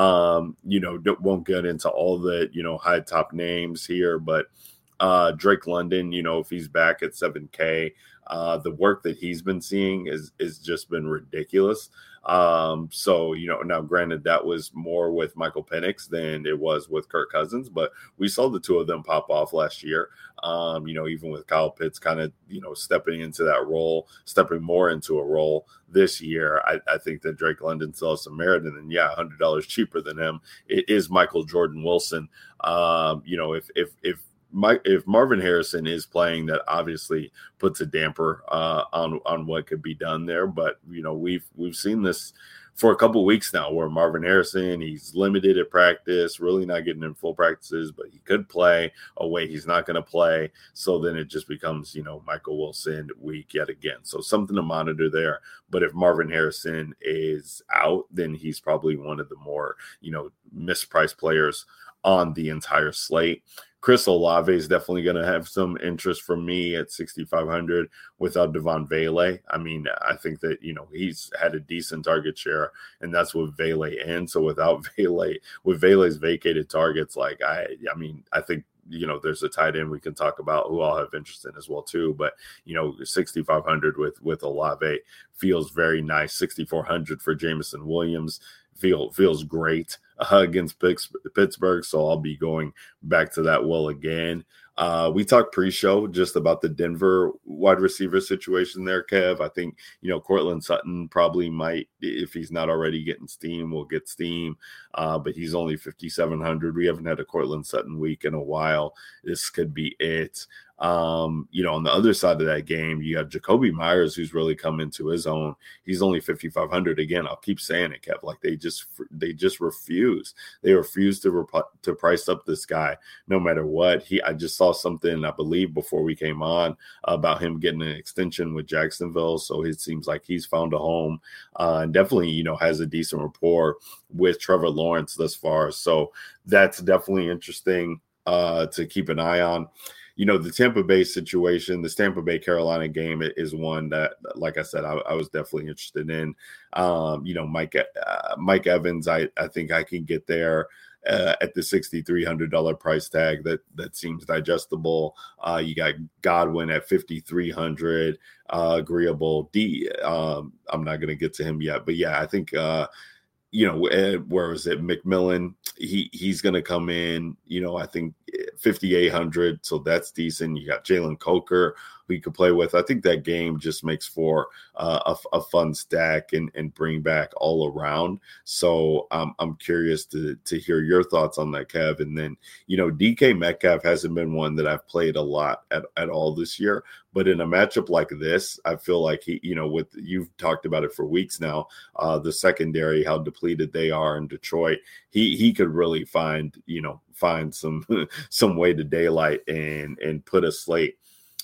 Won't get into all the, high top names here, but Drake London, if he's back at 7K, the work that he's been seeing is just been ridiculous. So, now granted that was more with Michael Penix than it was with Kirk Cousins, but we saw the two of them pop off last year. Even with Kyle Pitts kind of, stepping into that role, stepping more into a role this year, I think that Drake London still has some merit. And then, $100 cheaper than him, it is Michael Jordan Wilson. If Marvin Harrison is playing, that obviously puts a damper on what could be done there. But we've seen this for a couple of weeks now, where Marvin Harrison, he's limited at practice, really not getting in full practices, but he could play. Oh wait, he's not going to play. So then it just becomes Michael Wilson week yet again. So something to monitor there. But if Marvin Harrison is out, then he's probably one of the more mispriced players on the entire slate. Chris Olave is definitely going to have some interest from me at 6,500 without Devon Vele. I think that, he's had a decent target share, and that's with Vele in. So without Vele, with Vele's vacated targets, I think, there's a tight end we can talk about who I'll have interest in as well too. But 6,500 with Olave feels very nice. 6,400 for Jameson Williams feels great against Pittsburgh. So I'll be going back to that well again. We talked pre-show just about the Denver wide receiver situation there, Kev. I think, Cortland Sutton probably might, if he's not already getting steam, will get steam. But he's only 5,700. We haven't had a Cortland Sutton week in a while. This could be it. On the other side of that game, you have Jacoby Myers, who's really come into his own. He's only 5,500. Again, I'll keep saying it, Kev. Like they just refuse. They refuse to price up this guy no matter what. I just saw something, I believe, before we came on about him getting an extension with Jacksonville. So it seems like he's found a home, and definitely, has a decent rapport with Trevor Lawrence thus far. So that's definitely interesting to keep an eye on. The Tampa Bay situation, this Tampa Bay Carolina game is one that, like I said, I was definitely interested in. Mike Evans, I think I can get there at the $6,300 price tag. That seems digestible. You got Godwin at $5,300, agreeable. I'm not going to get to him yet, but yeah, I think where was it? McMillan, he's going to come in, I think 5,800. So that's decent. You got Jalen Coker who you could play with. I think that game just makes for a fun stack and bring back all around. So I'm curious to hear your thoughts on that, Kev. And then, DK Metcalf hasn't been one that I've played a lot at all this year. But in a matchup like this, I feel like you've talked about it for weeks now, the secondary, how depleted they are in Detroit. He could really find some some way to daylight and put a slate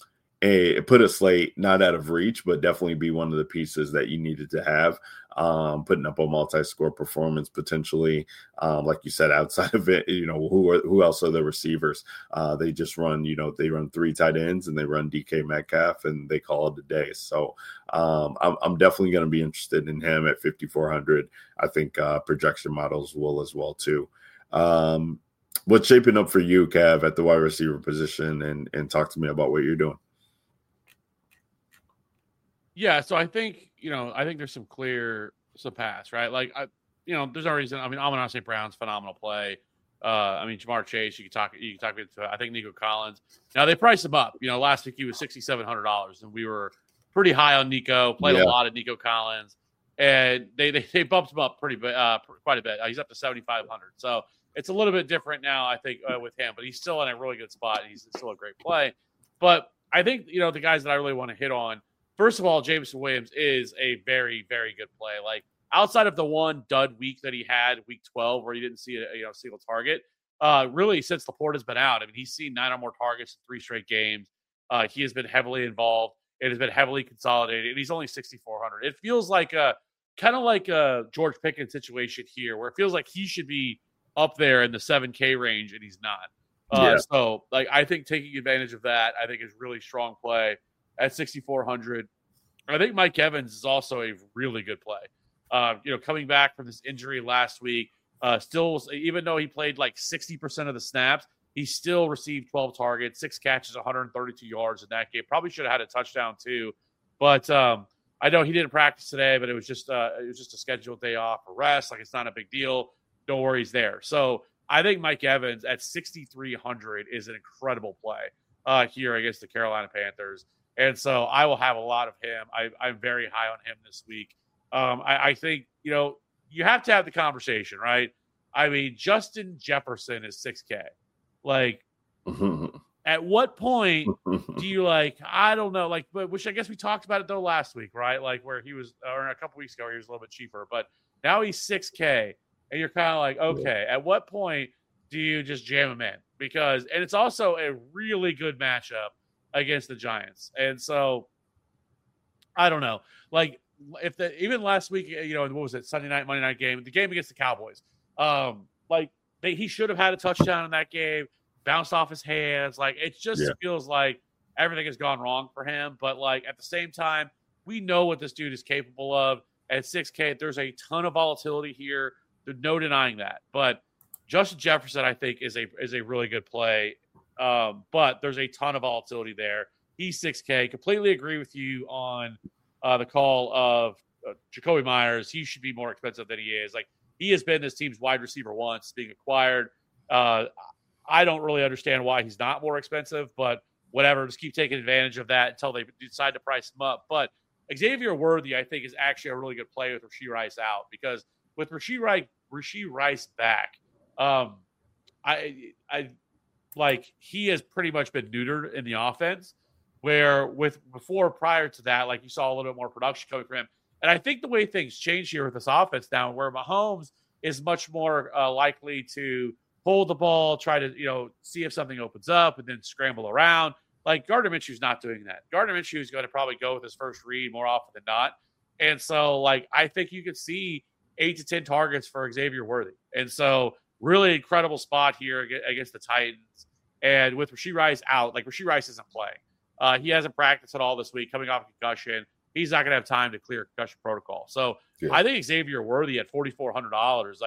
not out of reach, but definitely be one of the pieces that you needed to have, putting up a multi-score performance potentially. Like you said, outside of it, who else are the receivers? They just run, they run 3 tight ends and they run DK Metcalf and they call it a day. So I'm definitely going to be interested in him at 5,400. I think projection models will as well too. What's shaping up for you, Kev, at the wide receiver position, and talk to me about what you're doing. Yeah, so I think there's some paths, right? Like there's no reason. I mean, Amon-Ra St. Brown's phenomenal play. Jamar Chase, you can talk into. I think Nico Collins. Now they priced him up. Last week he was $6,700, and we were pretty high on Nico. Played a lot of Nico Collins, and they bumped him up quite a bit. He's up to 7,500. So it's a little bit different now, I think, with him. But he's still in a really good spot. And he's still a great play. But I think the guys that I really want to hit on. First of all, Jameson Williams is a very, very good play. Like outside of the one dud week that he had, week 12, where he didn't see a single target, really since Laporta's been out, I mean, he's seen 9 or more targets in 3 straight games. He has been heavily involved. It has been heavily consolidated, and he's only 6,400. It feels like kind of like a George Pickens situation here, where it feels like he should be up there in the 7K range, and he's not. So, I think taking advantage of that, I think is really strong play at 6,400. I think Mike Evans is also a really good play. Coming back from this injury last week, even though he played like 60% of the snaps, he still received 12 targets, 6 catches, 132 yards in that game. Probably should have had a touchdown too. But I know he didn't practice today, but it was just a scheduled day off for rest. Like, it's not a big deal. No worries there. So I think Mike Evans at 6,300 is an incredible play here against the Carolina Panthers. And so I will have a lot of him. I'm very high on him this week. I think, you have to have the conversation, right? I mean, Justin Jefferson is 6K. Like, at what point do you I don't know, which I guess we talked about it though last week, right? Like where he was, or a couple weeks ago, where he was a little bit cheaper, but now he's 6K and you're kind of like, okay, at what point do you just jam him in? And it's also a really good matchup against the Giants. And so I don't know, even last week, what was it? Sunday night, Monday night game, the game against the Cowboys. He should have had a touchdown in that game, bounced off his hands. It just feels like everything has gone wrong for him. But at the same time, we know what this dude is capable of at 6K. There's a ton of volatility here. There's no denying that. But Justin Jefferson, I think, is a really good play. But there's a ton of volatility there. He's 6K. Completely agree with you on the call of Jacoby Myers. He should be more expensive than he is. He has been this team's wide receiver once, being acquired. I don't really understand why he's not more expensive, but whatever. Just keep taking advantage of that until they decide to price him up. But Xavier Worthy, I think, is actually a really good play with Rashee Rice out, because with Rashee Rice back, he has pretty much been neutered in the offense, where prior to that, you saw a little bit more production coming from him. And I think the way things change here with this offense now, where Mahomes is much more likely to hold the ball, try to, see if something opens up and then scramble around. Gardner Minshew's not doing that. Gardner Minshew is going to probably go with his first read more often than not. And so, I think you could see 8 to 10 targets for Xavier Worthy. And so really incredible spot here against the Titans. And with Rashee Rice out, Rashee Rice isn't playing. He hasn't practiced at all this week, coming off a concussion. He's not going to have time to clear concussion protocol. So I think Xavier Worthy at $4,400,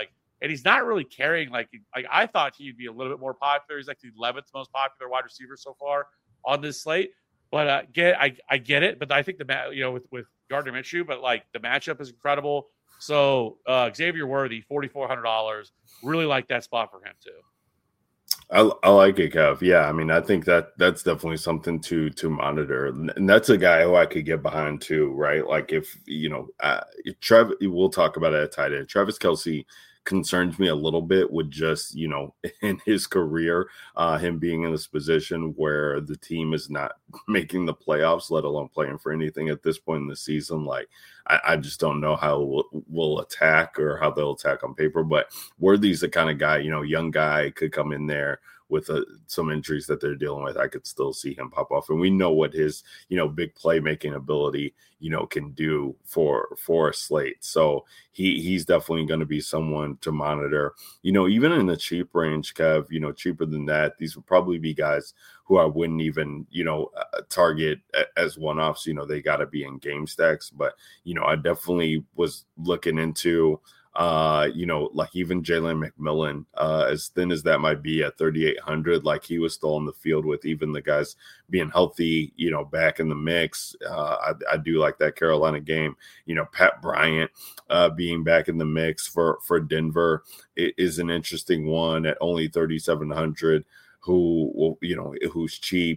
and he's not really carrying like I thought he'd be a little bit more popular. He's like the 11th most popular wide receiver so far on this slate. But I get it. But I think with Gardner Minshew, but like the matchup is incredible. So Xavier Worthy, $4,400. Really like that spot for him too. I like it, Kev. Yeah, I mean, I think that's definitely something to monitor, and that's a guy who I could get behind too, right? Like if we'll talk about it at tight end. Travis Kelce concerns me a little bit with just, in his career, him being in this position where the team is not making the playoffs, let alone playing for anything at this point in the season. Like, I just don't know how we'll attack or how they'll attack on paper, but Worthy's the kind of guy, young guy could come in there with some injuries that they're dealing with. I could still see him pop off. And we know what his, big playmaking ability, can do for a slate. So he's definitely going to be someone to monitor, even in the cheap range, Kev, cheaper than that. These would probably be guys who I wouldn't even, target as one-offs. They got to be in game stacks. But, I definitely was looking into like even Jalen McMillan, as thin as that might be at 3,800, like he was still on the field with even the guys being healthy, back in the mix. I do like that Carolina game. Pat Bryant being back in the mix for Denver is an interesting one at only 3,700. Who's cheap.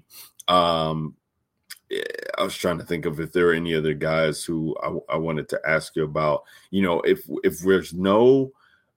I was trying to think of if there are any other guys who I wanted to ask you about. If there's no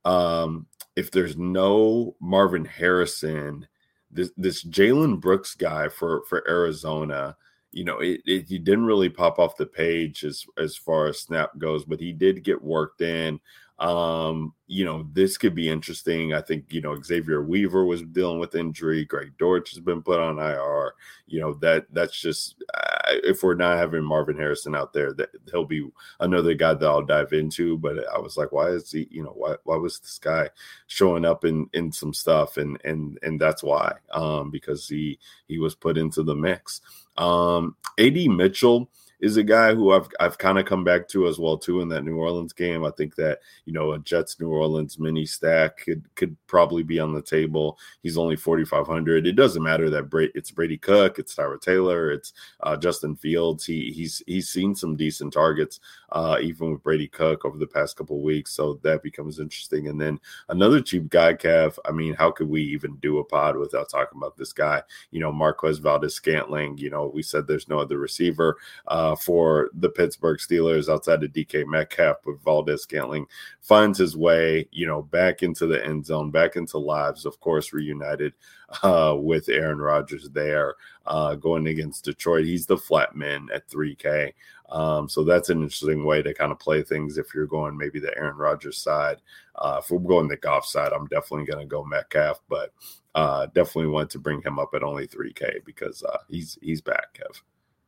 Marvin Harrison, this Jalen Brooks guy for Arizona, he didn't really pop off the page as far as snap goes, but he did get worked in. This could be interesting. I think, Xavier Weaver was dealing with injury. Greg Dortch has been put on IR. That's just, if we're not having Marvin Harrison out there, that he'll be another guy that I'll dive into. But I was like, why is he, why was this guy showing up in some stuff? And that's why, because he was put into the mix. A.D. Mitchell is a guy who I've kind of come back to as well too in that New Orleans game. I think that, a Jets New Orleans mini stack could probably be on the table. He's only 4,500. It doesn't matter that it's Brady Cook, it's Tyrod Taylor, it's Justin Fields. He's seen some decent targets even with Brady Cook over the past couple of weeks. So that becomes interesting. And then another cheap guy, Kev. I mean, how could we even do a pod without talking about this guy? Marquez Valdes-Scantling. We said there's no other receiver for the Pittsburgh Steelers outside of DK Metcalf, but Valdes-Scantling finds his way, back into the end zone, back into lives, of course, reunited with Aaron Rodgers there going against Detroit. He's the flat man at 3K. So that's an interesting way to kind of play things if you're going maybe the Aaron Rodgers side. If we're going the Goff side, I'm definitely going to go Metcalf, but definitely want to bring him up at only 3K because he's back, Kev.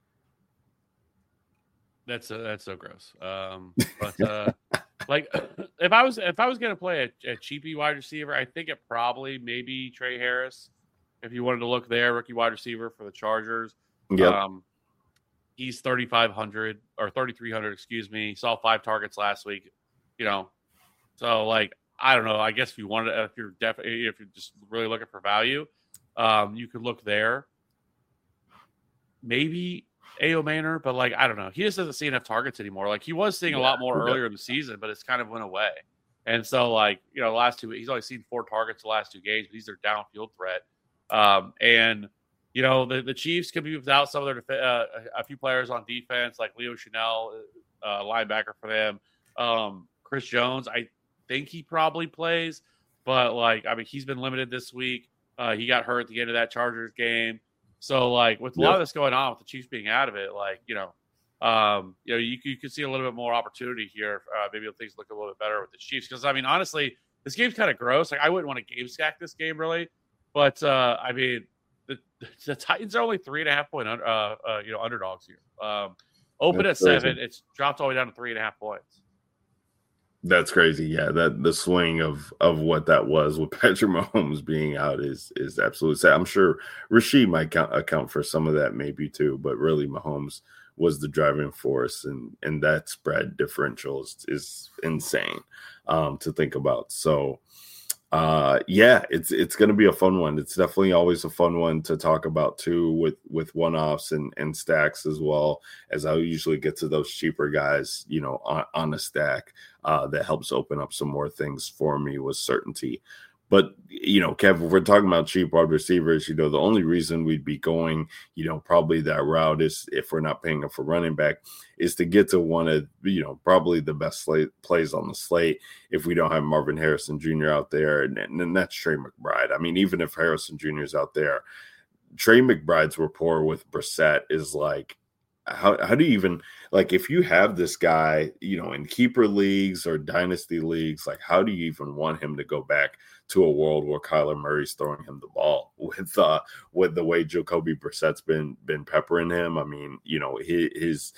That's so gross. But like if I was going to play a cheapy wide receiver, I think it probably maybe Trey Harris. If you wanted to look there, rookie wide receiver for the Chargers. Yeah. He's 3,500 or 3,300, excuse me. Saw 5 targets last week, So like, I don't know. I guess if you're just really looking for value, you could look there. Maybe A.O. Manor, but like, I don't know. He just doesn't see enough targets anymore. Like he was seeing a lot more earlier in the season, but it's kind of went away. And so like, the last 2, he's only seen 4 targets the last 2 games, but he's their downfield threat. And the Chiefs could be without some of their a few players on defense, like Leo Chanel, linebacker for them. Chris Jones, I think he probably plays, but like, I mean, he's been limited this week. He got hurt at the end of that Chargers game. So like with a lot of this going on with the Chiefs being out of it, like, you could see a little bit more opportunity here. Maybe things look a little bit better with the Chiefs. Cause I mean, honestly, this game's kind of gross. Like I wouldn't want to game stack this game really, but I mean, the Titans are only 3.5 point underdogs here. Open at 7, it's dropped all the way down to 3.5 points. That's crazy. Yeah, that the swing of what that was with Patrick Mahomes being out is absolutely sad. I'm sure Rashid might account for some of that maybe too, but really Mahomes was the driving force, and that spread differential is insane to think about. So yeah, it's going to be a fun one. It's definitely always a fun one to talk about too, with one-offs and stacks, as well as I usually get to those cheaper guys, on a stack that helps open up some more things for me with certainty. But, Kev, if we're talking about cheap wide receivers, the only reason we'd be going, probably that route is, if we're not paying up for running back, is to get to one of, probably the best plays on the slate if we don't have Marvin Harrison Jr. out there. And that's Trey McBride. I mean, even if Harrison Jr. is out there, Trey McBride's rapport with Brissett is like, how do you even, like, if you have this guy, in keeper leagues or dynasty leagues, like, how do you even want him to go back to a world where Kyler Murray's throwing him the ball with the way Jacoby Brissett's been peppering him? I mean, his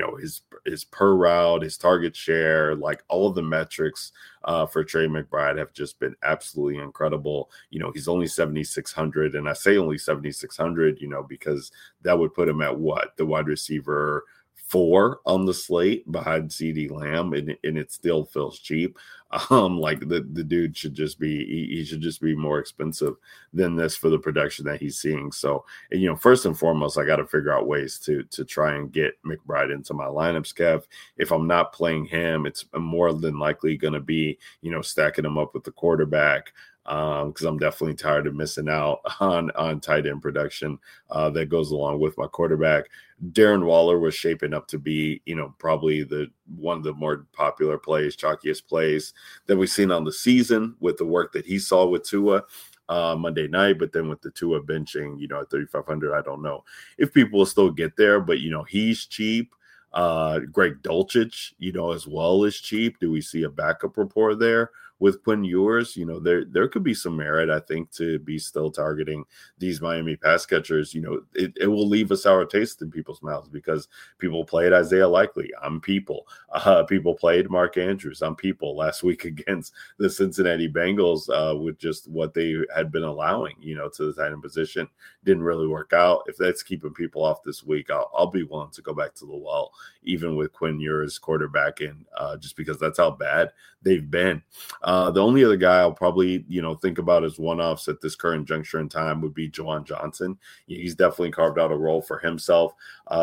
per route, his target share, like all of the metrics for Trey McBride have just been absolutely incredible. He's only 7,600, and I say only 7,600, because that would put him at the wide receiver 4 on the slate behind CeeDee Lamb, and it still feels cheap. Like the dude should just be, he should just be more expensive than this for the production that he's seeing. So, first and foremost, I got to figure out ways to try and get McBride into my lineups, Kev. If I'm not playing him, it's more than likely going to be, stacking him up with the quarterback. Because I'm definitely tired of missing out on tight end production that goes along with my quarterback. Darren Waller was shaping up to be, probably one of the more popular plays, chalkiest plays that we've seen on the season, with the work that he saw with Tua Monday night. But then with the Tua benching, at 3,500, I don't know if people will still get there, but he's cheap. Greg Dulcich, as well, is cheap. Do we see a backup rapport there with Quinn Ewers? There could be some merit, I think, to be still targeting these Miami pass catchers. It will leave a sour taste in people's mouths, because people played Isaiah Likely. I'm people. People played Mark Andrews. I'm people last week against the Cincinnati Bengals with just what they had been allowing, to the tight end position. Didn't really work out. If that's keeping people off this week, I'll be willing to go back to the well, even with Quinn Ewers quarterbacking, just because that's how bad they've been. The only other guy I'll probably, think about as one-offs at this current juncture in time would be Juwan Johnson. He's definitely carved out a role for himself,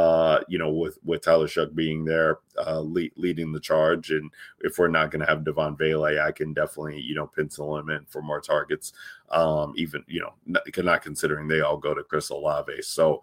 with Tyler Shough being there, leading the charge. And if we're not going to have Devon Vele, I can definitely, pencil him in for more targets. Even, not considering they all go to Chris Olave. So,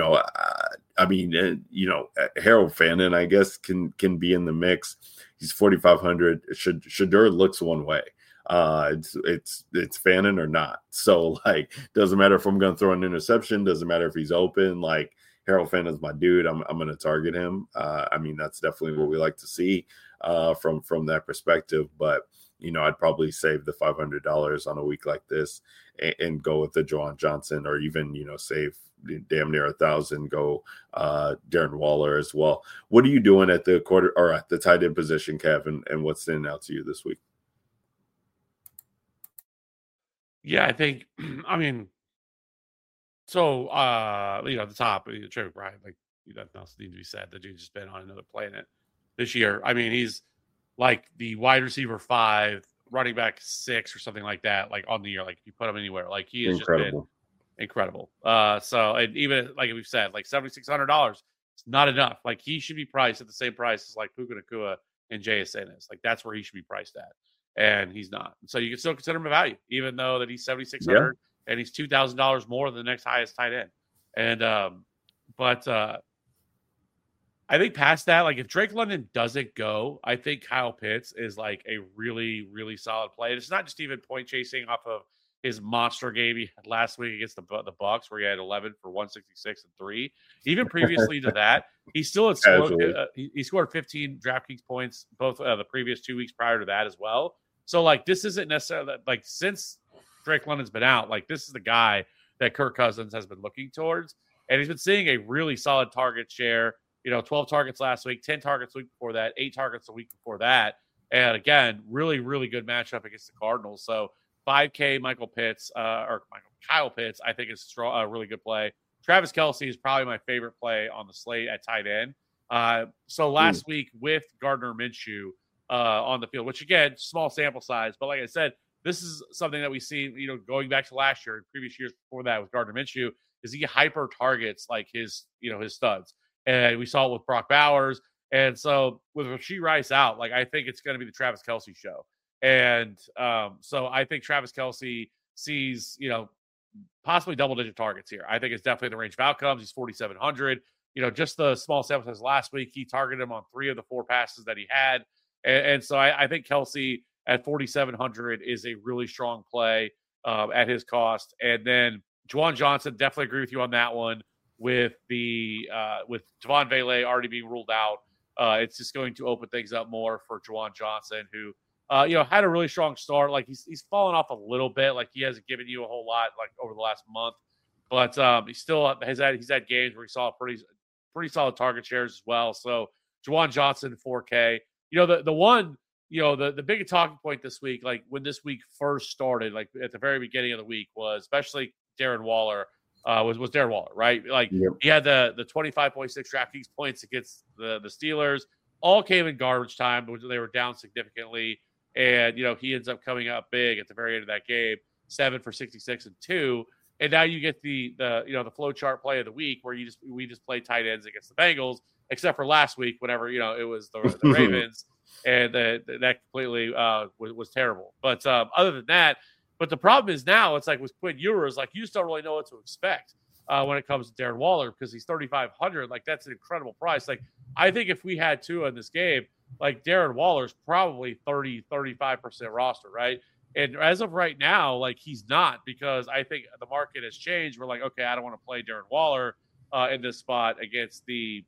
Harold Fannin, I guess, can be in the mix. He's 4,500. Shedeur looks one way. It's Fannin or not. So, like, doesn't matter if I'm going to throw an interception. Doesn't matter if he's open. Like, Harold Fannin's my dude. I'm going to target him. That's definitely what we like to see from that perspective. But I'd probably save the $500 on a week like this and go with the Juwan Johnson, or even save damn near 1,000. Go Darren Waller as well. What are you doing at the quarter or at the tight end position, Kevin? And what's standing out to you this week? Yeah, I think, so, at the top, Trey McBride, like, that needs to be said. The dude's just been on another planet this year. He's like the wide receiver 5, running back 6, or something like that, like on the year. Like, if you put him anywhere, like, he is incredible. Just been incredible. So, and even like we've said, like $7,600, it's not enough. Like, he should be priced at the same price as like Puka Nacua and J.S. Ennis. Like, that's where he should be priced at, and he's not. So you can still consider him a value, even though that he's 7,600 and he's $2,000 more than the next highest tight end. And but I think past that, like, if Drake London doesn't go, I think Kyle Pitts is like a really, really solid play. And it's not just even point chasing off of his monster game he had last week against the Bucs, where he had 11 for 166 and 3. Even previously to that, he still had scored, he scored 15 DraftKings points both the previous 2 weeks prior to that as well. So, like, this isn't necessarily like, since Drake London's been out, like, this is the guy that Kirk Cousins has been looking towards, and he's been seeing a really solid target share. 12 targets last week, 10 targets the week before that, 8 targets the week before that. And again, really, really good matchup against the Cardinals. So 5K Kyle Pitts, I think is a really good play. Travis Kelce is probably my favorite play on the slate at tight end. So last week with Gardner Minshew on the field, which again, small sample size, but like I said, this is something that we see, going back to last year and previous years before that with Gardner Minshew, is he hyper targets like his studs. And we saw it with Brock Bowers. And so with Rashee Rice out, like I think it's going to be the Travis Kelce show. And so I think Travis Kelce sees, possibly double-digit targets here. I think it's definitely the range of outcomes. He's 4,700. Just the small sample size last week, he targeted him on 3 of the 4 passes that he had. And so I think Kelce at 4,700 is a really strong play at his cost. And then Juwan Johnson, definitely agree with you on that one. With with Devon Vele already being ruled out, it's just going to open things up more for Juwan Johnson, who had a really strong start. Like he's fallen off a little bit. Like he hasn't given you a whole lot like over the last month, but he still has had games where he saw pretty solid target shares as well. So Juwan Johnson 4K. The big talking point this week, like when this week first started, like at the very beginning of the week, was especially Darren Waller. Was Darren Waller, right? Like he had the 25.6 DraftKings points against the Steelers. All came in garbage time, but they were down significantly. And he ends up coming up big at the very end of that game, 7 for 66 and 2. And now you get the flow chart play of the week where we just play tight ends against the Bengals, except for last week, whenever it was the Ravens, and that completely was terrible. But other than that. But the problem is now it's like with Quinn Ewers, like you just don't really know what to expect when it comes to Darren Waller because he's 3,500. Like that's an incredible price. Like I think if we had Tua in this game, like Darren Waller's probably 35% roster, right? And as of right now, like he's not because I think the market has changed. We're like, okay, I don't want to play Darren Waller in this spot against the,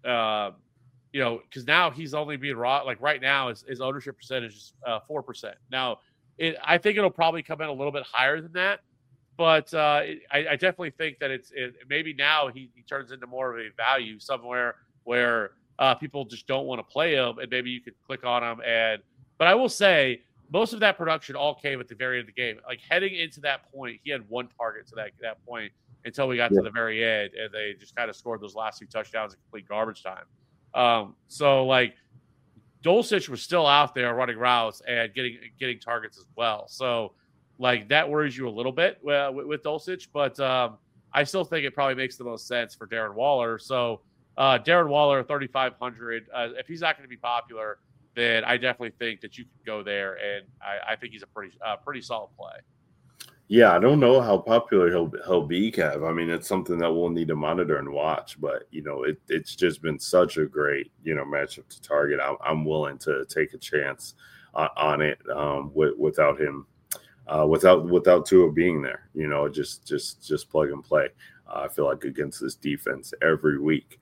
because now he's only being raw. Like right now, his ownership percentage is 4%. Now. I think it'll probably come in a little bit higher than that, but I definitely think that maybe now he turns into more of a value somewhere where people just don't want to play him, and maybe you could click on him. But I will say most of that production all came at the very end of the game. Like heading into that point, he had 1 target to that point until we got to the very end, and they just kind of scored those last 2 touchdowns in complete garbage time. So like. Dulcich was still out there running routes and getting targets as well. So, like, that worries you a little bit with Dulcich, but I still think it probably makes the most sense for Darren Waller. So, Darren Waller, 3,500. If he's not going to be popular, then I definitely think that you can go there, and I think he's a pretty solid play. Yeah, I don't know how popular he'll be, Kev. I mean, it's something that we'll need to monitor and watch. But it's just been such a great matchup to target. I'm willing to take a chance on it without him, without Tua being there. Just plug and play. I feel like against this defense every week.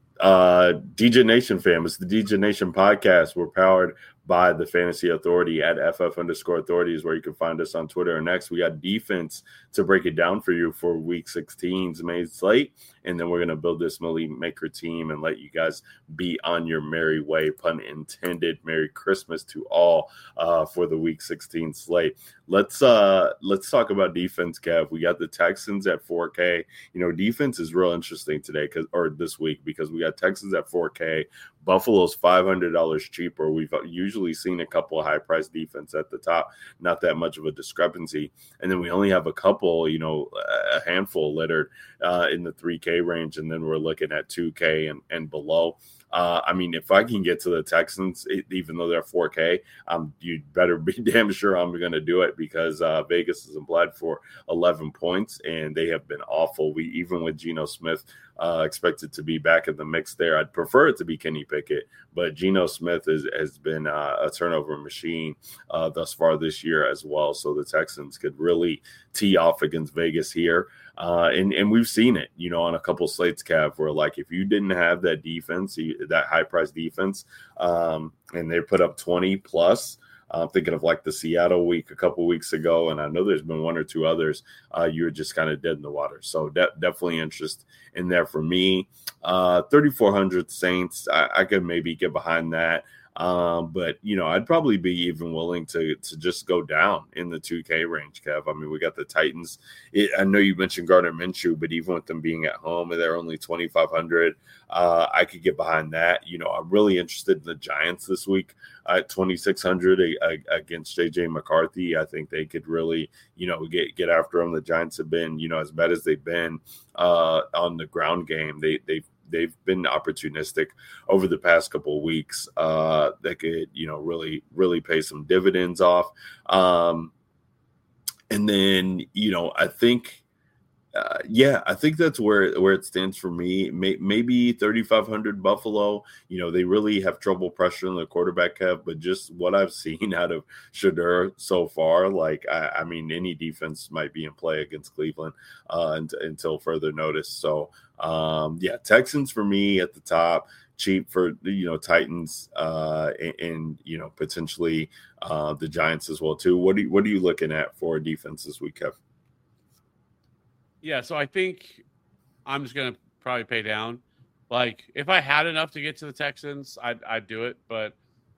DJ Nation fam, it's the DJ Nation podcast. We're powered by the Fantasy Authority at FF_Authority is where you can find us on Twitter and X. We got defense to break it down for you for Week 16's main slate, and then we're going to build this Millie Maker team and let you guys be on your merry way, pun intended. Merry Christmas to all for the Week 16 slate. Let's talk about defense, Kev. We got the Texans at 4K. Defense is real interesting today this week because we got Texans at 4K. Buffalo's $500 cheaper. We've usually seen a couple of high-priced defense at the top, not that much of a discrepancy. And then we only have a couple, a handful littered in the 3K range, and then we're looking at 2K and below. I mean, if I can get to the Texans, even though they're 4K, you better be damn sure I'm going to do it because Vegas is implied for 11 points, and they have been awful. Even with Geno Smith expected to be back in the mix there, I'd prefer it to be Kenny Pickett, but Geno Smith has been a turnover machine thus far this year as well. So the Texans could really tee off against Vegas here. And we've seen it, on a couple slates, Cav, where like if you didn't have that defense, that high price defense, and they put up 20 plus, I'm thinking of like the Seattle week a couple weeks ago, and I know there's been one or two others, you were just kind of dead in the water. So definitely interest in there for me. 3,400 Saints, I could maybe get behind that. But I'd probably be even willing to just go down in the 2K range, Kev. I mean, we got the Titans. I know you mentioned Gardner Minshew, but even with them being at home and they're only 2,500, I could get behind that. I'm really interested in the Giants this week at 2,600 against JJ McCarthy. I think they could really, get after them. The Giants have been, as bad as they've been on the ground game. They've been opportunistic over the past couple of weeks. That could, really pay some dividends off. And then, I think, I think that's where it stands for me. Maybe 3,500 Buffalo. They really have trouble pressuring the quarterback, Kev, but just what I've seen out of Shedeur so far, I mean, any defense might be in play against Cleveland until further notice. So, Texans for me at the top, cheap for Titans, and potentially the Giants as well too. What are you looking at for defense this week, Kev? Yeah, so I think I'm just gonna probably pay down. Like, if I had enough to get to the Texans, I'd do it, but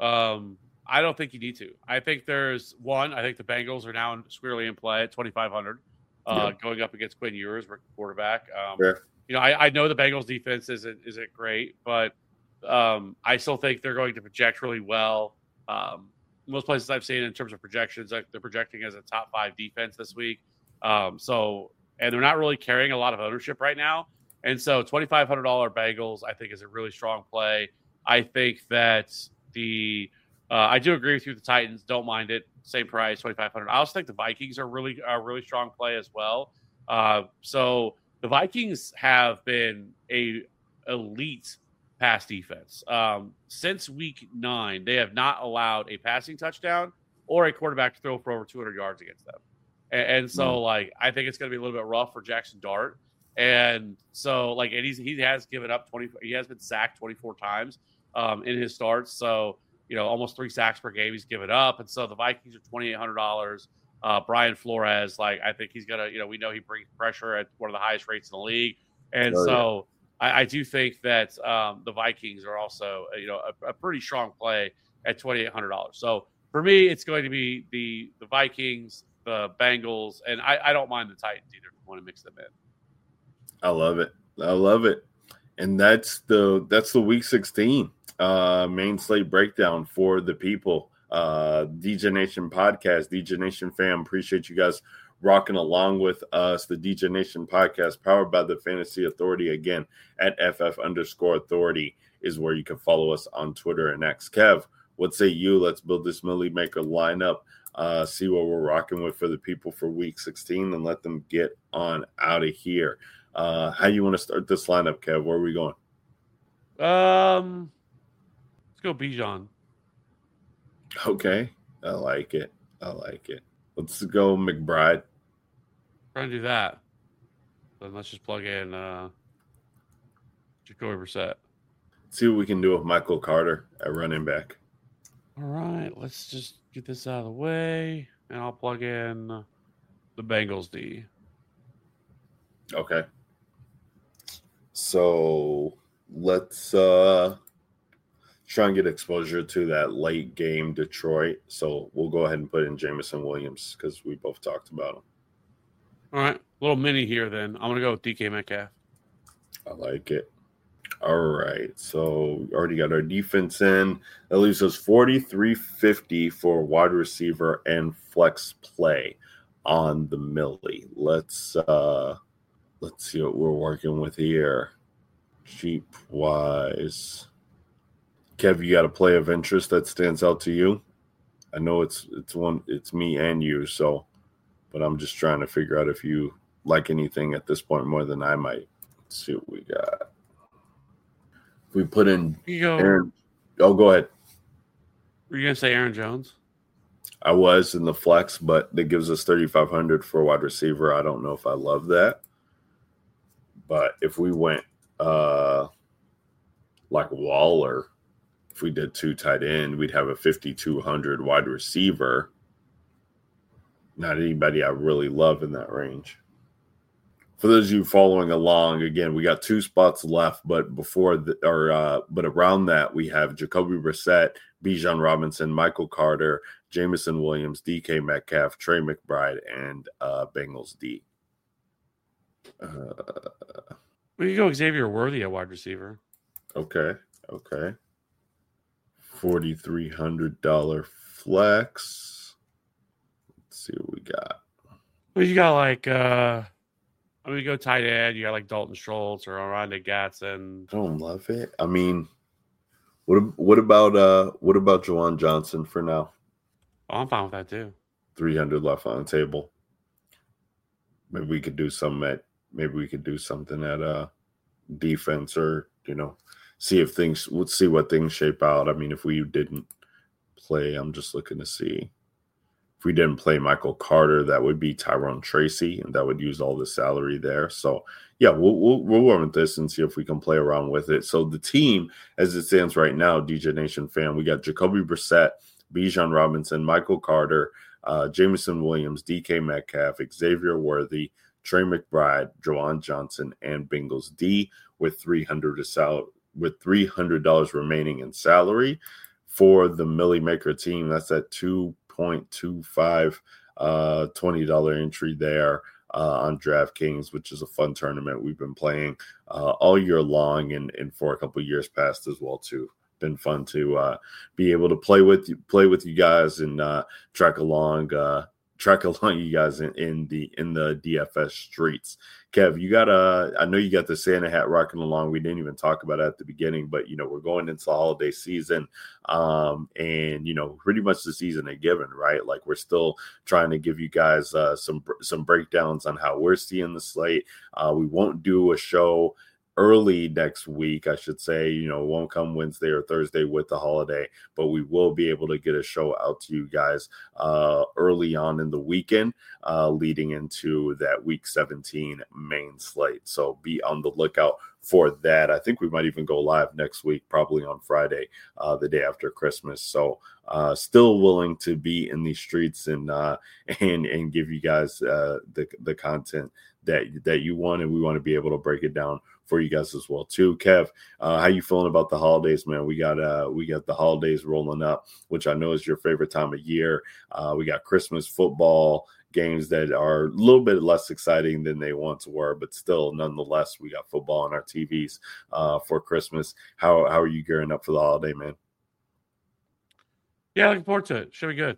I don't think you need to. I think I think the Bengals are now squarely in play at 2,500, going up against Quinn Ewers, quarterback. Sure. I know the Bengals defense isn't great, but I still think they're going to project really well. Most places I've seen in terms of projections, like they're projecting as a top 5 defense this week. And they're not really carrying a lot of ownership right now. And so $2,500 Bengals, I think, is a really strong play. I think that I do agree with you. The Titans, don't mind it. Same price, 2,500. I also think the Vikings are really strong play as well. So the Vikings have been a elite pass defense. Since week 9, they have not allowed a passing touchdown or a quarterback to throw for over 200 yards against them. And so, I think it's going to be a little bit rough for Jackson Dart. And so, and he has given up 20. He has been sacked 24 times in his starts. So, almost 3 sacks per game he's given up. And so the Vikings are $2,800. Brian Flores, I think he's going to, we know he brings pressure at one of the highest rates in the league. And I do think that the Vikings are also, a pretty strong play at $2,800. So for me, it's going to be the Vikings, the Bengals, and I don't mind the Titans either if you want to mix them in. I love it. And that's the week 16 main slate breakdown for the people. DJ Nation podcast, DJ Nation fam, appreciate you guys rocking along with us. The DJ Nation podcast, powered by the Fantasy Authority, again at FF_authority is where you can follow us on Twitter and X. Kev, what say you? Let's build this Millie Maker lineup. See what we're rocking with for the people for week 16 and let them get on out of here. How you want to start this lineup, Kev? Where are we going? Let's go Bijan. Okay. I like it. Let's go McBride. Trying to do that. Then let's just plug in Jacoby Brissett. See what we can do with Michael Carter at running back. All right, let's just get this out of the way, and I'll plug in the Bengals D. Okay. So let's try and get exposure to that late game Detroit. So we'll go ahead and put in Jameson Williams because we both talked about him. All right, little mini here then. I'm going to go with DK Metcalf. I like it. All right, so we already got our defense in. That leaves us 4,350 for wide receiver and flex play on the Millie. Let's see what we're working with here. Cheap wise. Kev, you got a play of interest that stands out to you? I know it's me and you, but I'm just trying to figure out if you like anything at this point more than I might. Let's see what we got. We put in Aaron. Oh, go ahead. Were you going to say Aaron Jones? I was in the flex, but it gives us 3,500 for a wide receiver. I don't know if I love that. But if we went like Waller, if we did 2 tight end, we'd have a 5,200 wide receiver. Not anybody I really love in that range. For those of you following along, again, we got 2 spots left, but but around that, we have Jacoby Brissett, Bijan Robinson, Michael Carter, Jameson Williams, DK Metcalf, Trey McBride, and Bengals D. We could go Xavier Worthy at wide receiver. Okay. $4,300 flex. Let's see what we got. Well, you got like you go tight end. You got like Dalton Schultz or Aranda Gatson. I don't love it. I mean, what about Juwan Johnson for now? Oh, I'm fine with that too. 300 left on the table. Maybe we could do something at defense, or see what things shape out. I mean, if we didn't play, I'm just looking to see. If we didn't play Michael Carter, that would be Tyrone Tracy, and that would use all the salary there. So, yeah, we'll run with this and see if we can play around with it. So the team, as it stands right now, DJ Nation fan, we got Jacoby Brissett, Bijan Robinson, Michael Carter, Jameson Williams, DK Metcalf, Xavier Worthy, Trey McBride, Juwan Johnson, and Bengals D with $300 remaining in salary. For the Millie Maker team, that's at 2.25 $20 entry there on DraftKings, which is a fun tournament we've been playing all year long and for a couple of years past as well too. Been fun to be able to play with you guys and track along you guys in the DFS streets. Kev, you got I know you got the Santa hat rocking along. We didn't even talk about it at the beginning, but we're going into the holiday season, and pretty much the season is given, right? Like, we're still trying to give you guys some breakdowns on how we're seeing the slate. We won't do a show early next week, I should say. Won't come Wednesday or Thursday with the holiday, but we will be able to get a show out to you guys early on in the weekend, leading into that week 17 main slate. So be on the lookout for that. I think we might even go live next week, probably on Friday, the day after Christmas. So still willing to be in these streets and give you guys the content that you want, and we want to be able to break it down for you guys as well too. Kev, how you feeling about the holidays, man? We got the holidays rolling up, which I know is your favorite time of year. We got Christmas football games that are a little bit less exciting than they once were, but still, nonetheless, we got football on our TVs for Christmas. How are you gearing up for the holiday, man? Yeah, looking forward to it. Should be good.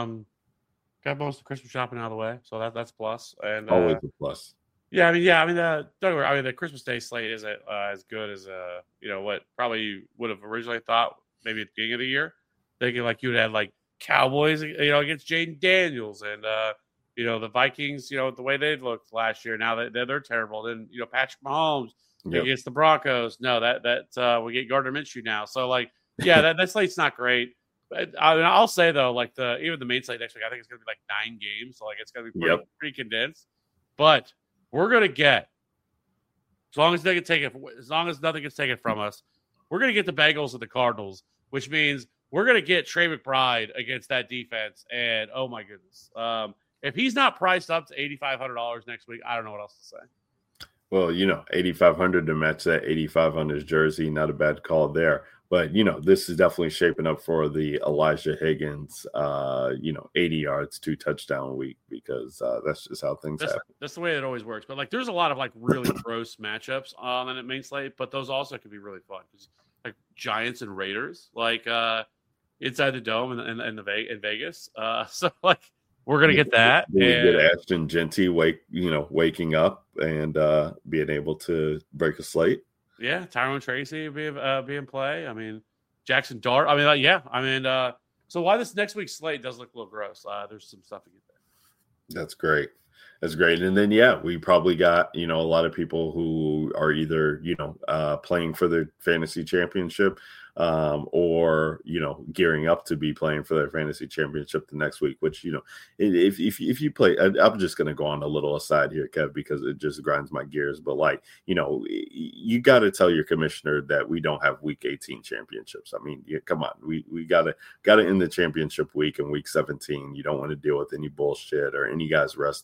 Got most of the Christmas shopping out of the way, so that's a plus. And always a plus. Yeah, the Christmas Day slate isn't as good as what probably you would have originally thought maybe at the beginning of the year. Thinking like you would have like Cowboys, against Jaden Daniels and the Vikings, the way they looked last year. Now that they're terrible. Then Patrick Mahomes against the Broncos. No, that we get Gardner Minshew now. So that slate's not great. But I'll say though, like even the main slate next week, I think it's going to be like 9 games. So it's going to be pretty condensed. But we're going to get, as long as nothing gets taken from us, we're going to get the Bengals and the Cardinals, which means we're going to get Trey McBride against that defense. And oh my goodness, if he's not priced up to $8,500 next week, I don't know what else to say. Well, $8,500 to match that 85 on his jersey, not a bad call there. But, this is definitely shaping up for the Elijah Higgins, 80 yards, 2 touchdown week, because that's just how things happen. That's the way it always works. But, there's a lot of, really gross matchups on the main slate, but those also can be really fun. Like Giants and Raiders, inside the Dome in Vegas. So, we're going to get that. We get Ashton Genty waking up and being able to break a slate. Yeah, Tyrone Tracy be in play. I mean, Jackson Dart. I mean, so why this next week's slate does look a little gross. There's some stuff to get there. That's great. And then, we probably got, a lot of people who are either, playing for their fantasy championship or, gearing up to be playing for their fantasy championship the next week, which, if you play, I'm just going to go on a little aside here, Kev, because it just grinds my gears. But you got to tell your commissioner that we don't have week 18 championships. I mean, come on, we got to end the championship week in week 17. You don't want to deal with any bullshit or any guys resting or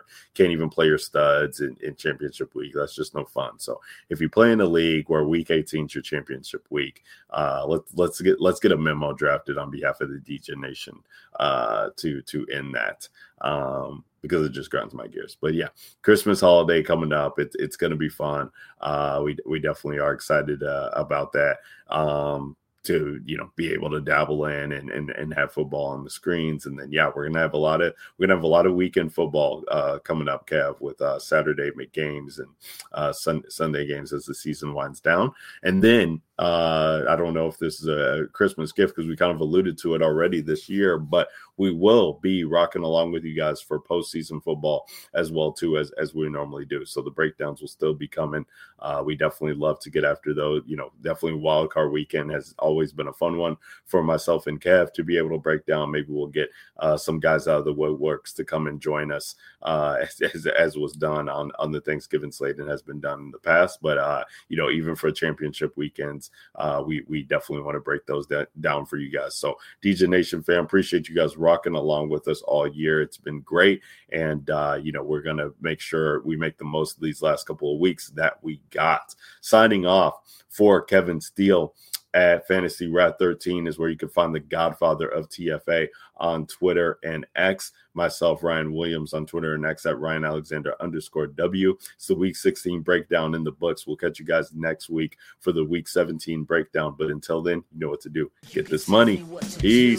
can't even play your studs in championship week. That's just no fun. So if you play in a league where week 18 is your championship week, let's get a memo drafted on behalf of the DJ Nation to end that. Because it just grinds my gears. But yeah, Christmas holiday coming up. It's going to be fun. We definitely are excited about that. To be able to dabble in and have football on the screens. And then we're gonna have a lot of weekend football coming up, Kev, with Saturday games and Sunday games as the season winds down. And then I don't know if this is a Christmas gift because we kind of alluded to it already this year, but we will be rocking along with you guys for postseason football as well too as we normally do. So the breakdowns will still be coming. We definitely love to get after those. Definitely Wild Card Weekend has always been a fun one for myself and Kev to be able to break down. Maybe we'll get some guys out of the woodworks to come and join us as was done on the Thanksgiving slate and has been done in the past. But even for championship weekends, we definitely want to break those down for you guys. So DJ Nation fam, appreciate you guys rocking along with us all year. It's been great. And, we're going to make sure we make the most of these last couple of weeks that we got. Signing off for Kevin Steele at Fantasy Rat 13 is where you can find the Godfather of TFA on Twitter and X. Myself, Ryan Williams on Twitter and X at Ryan Alexander _W. It's the Week 16 breakdown in the books. We'll catch you guys next week for the Week 17 breakdown. But until then, you know what to do. Get this money. Peace.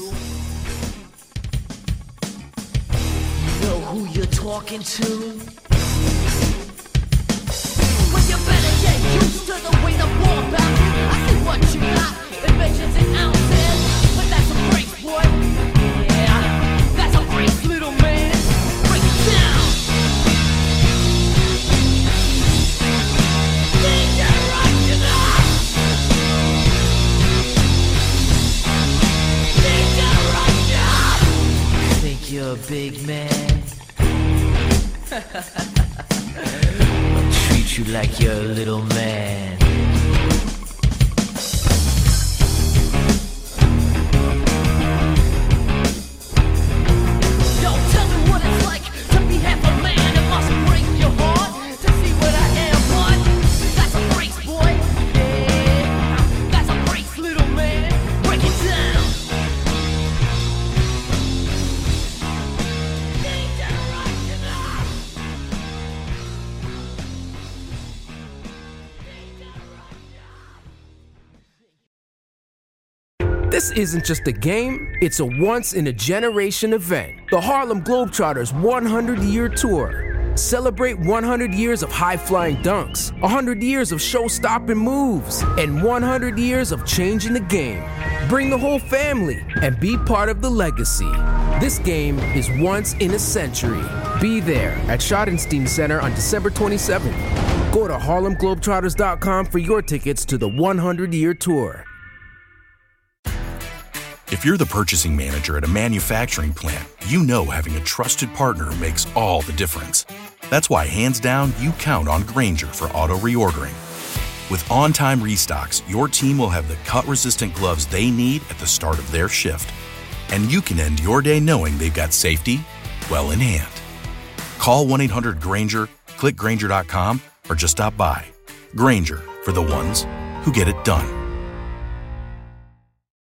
Know who you're talking to? Well, you better get used to the way the ball bounces. I see what you got. It measures in ounces, but that's a brace, boy. Yeah, that's a brace, little man. Break it down. DJ Rushing-Up. DJ Rushing-Up. Think you're a big man? I'll treat you like you're a little man. Don't tell me what it's like to be half a man. It must break your heart to see what I am, but that's a brace, boy. Yeah, that's a brace, little man. Break it down. This isn't just a game, it's a once-in-a-generation event. The Harlem Globetrotters 100-year tour. Celebrate 100 years of high-flying dunks, 100 years of show-stopping moves, and 100 years of changing the game. Bring the whole family and be part of the legacy. This game is once in a century. Be there at Schottenstein Center on December 27th. Go to HarlemGlobetrotters.com for your tickets to the 100-year tour. If you're the purchasing manager at a manufacturing plant, you know having a trusted partner makes all the difference. That's why, hands down, you count on Grainger for auto reordering. With on-time restocks, your team will have the cut-resistant gloves they need at the start of their shift. And you can end your day knowing they've got safety well in hand. Call 1-800-GRAINGER, click Grainger.com, or just stop by. Grainger, for the ones who get it done.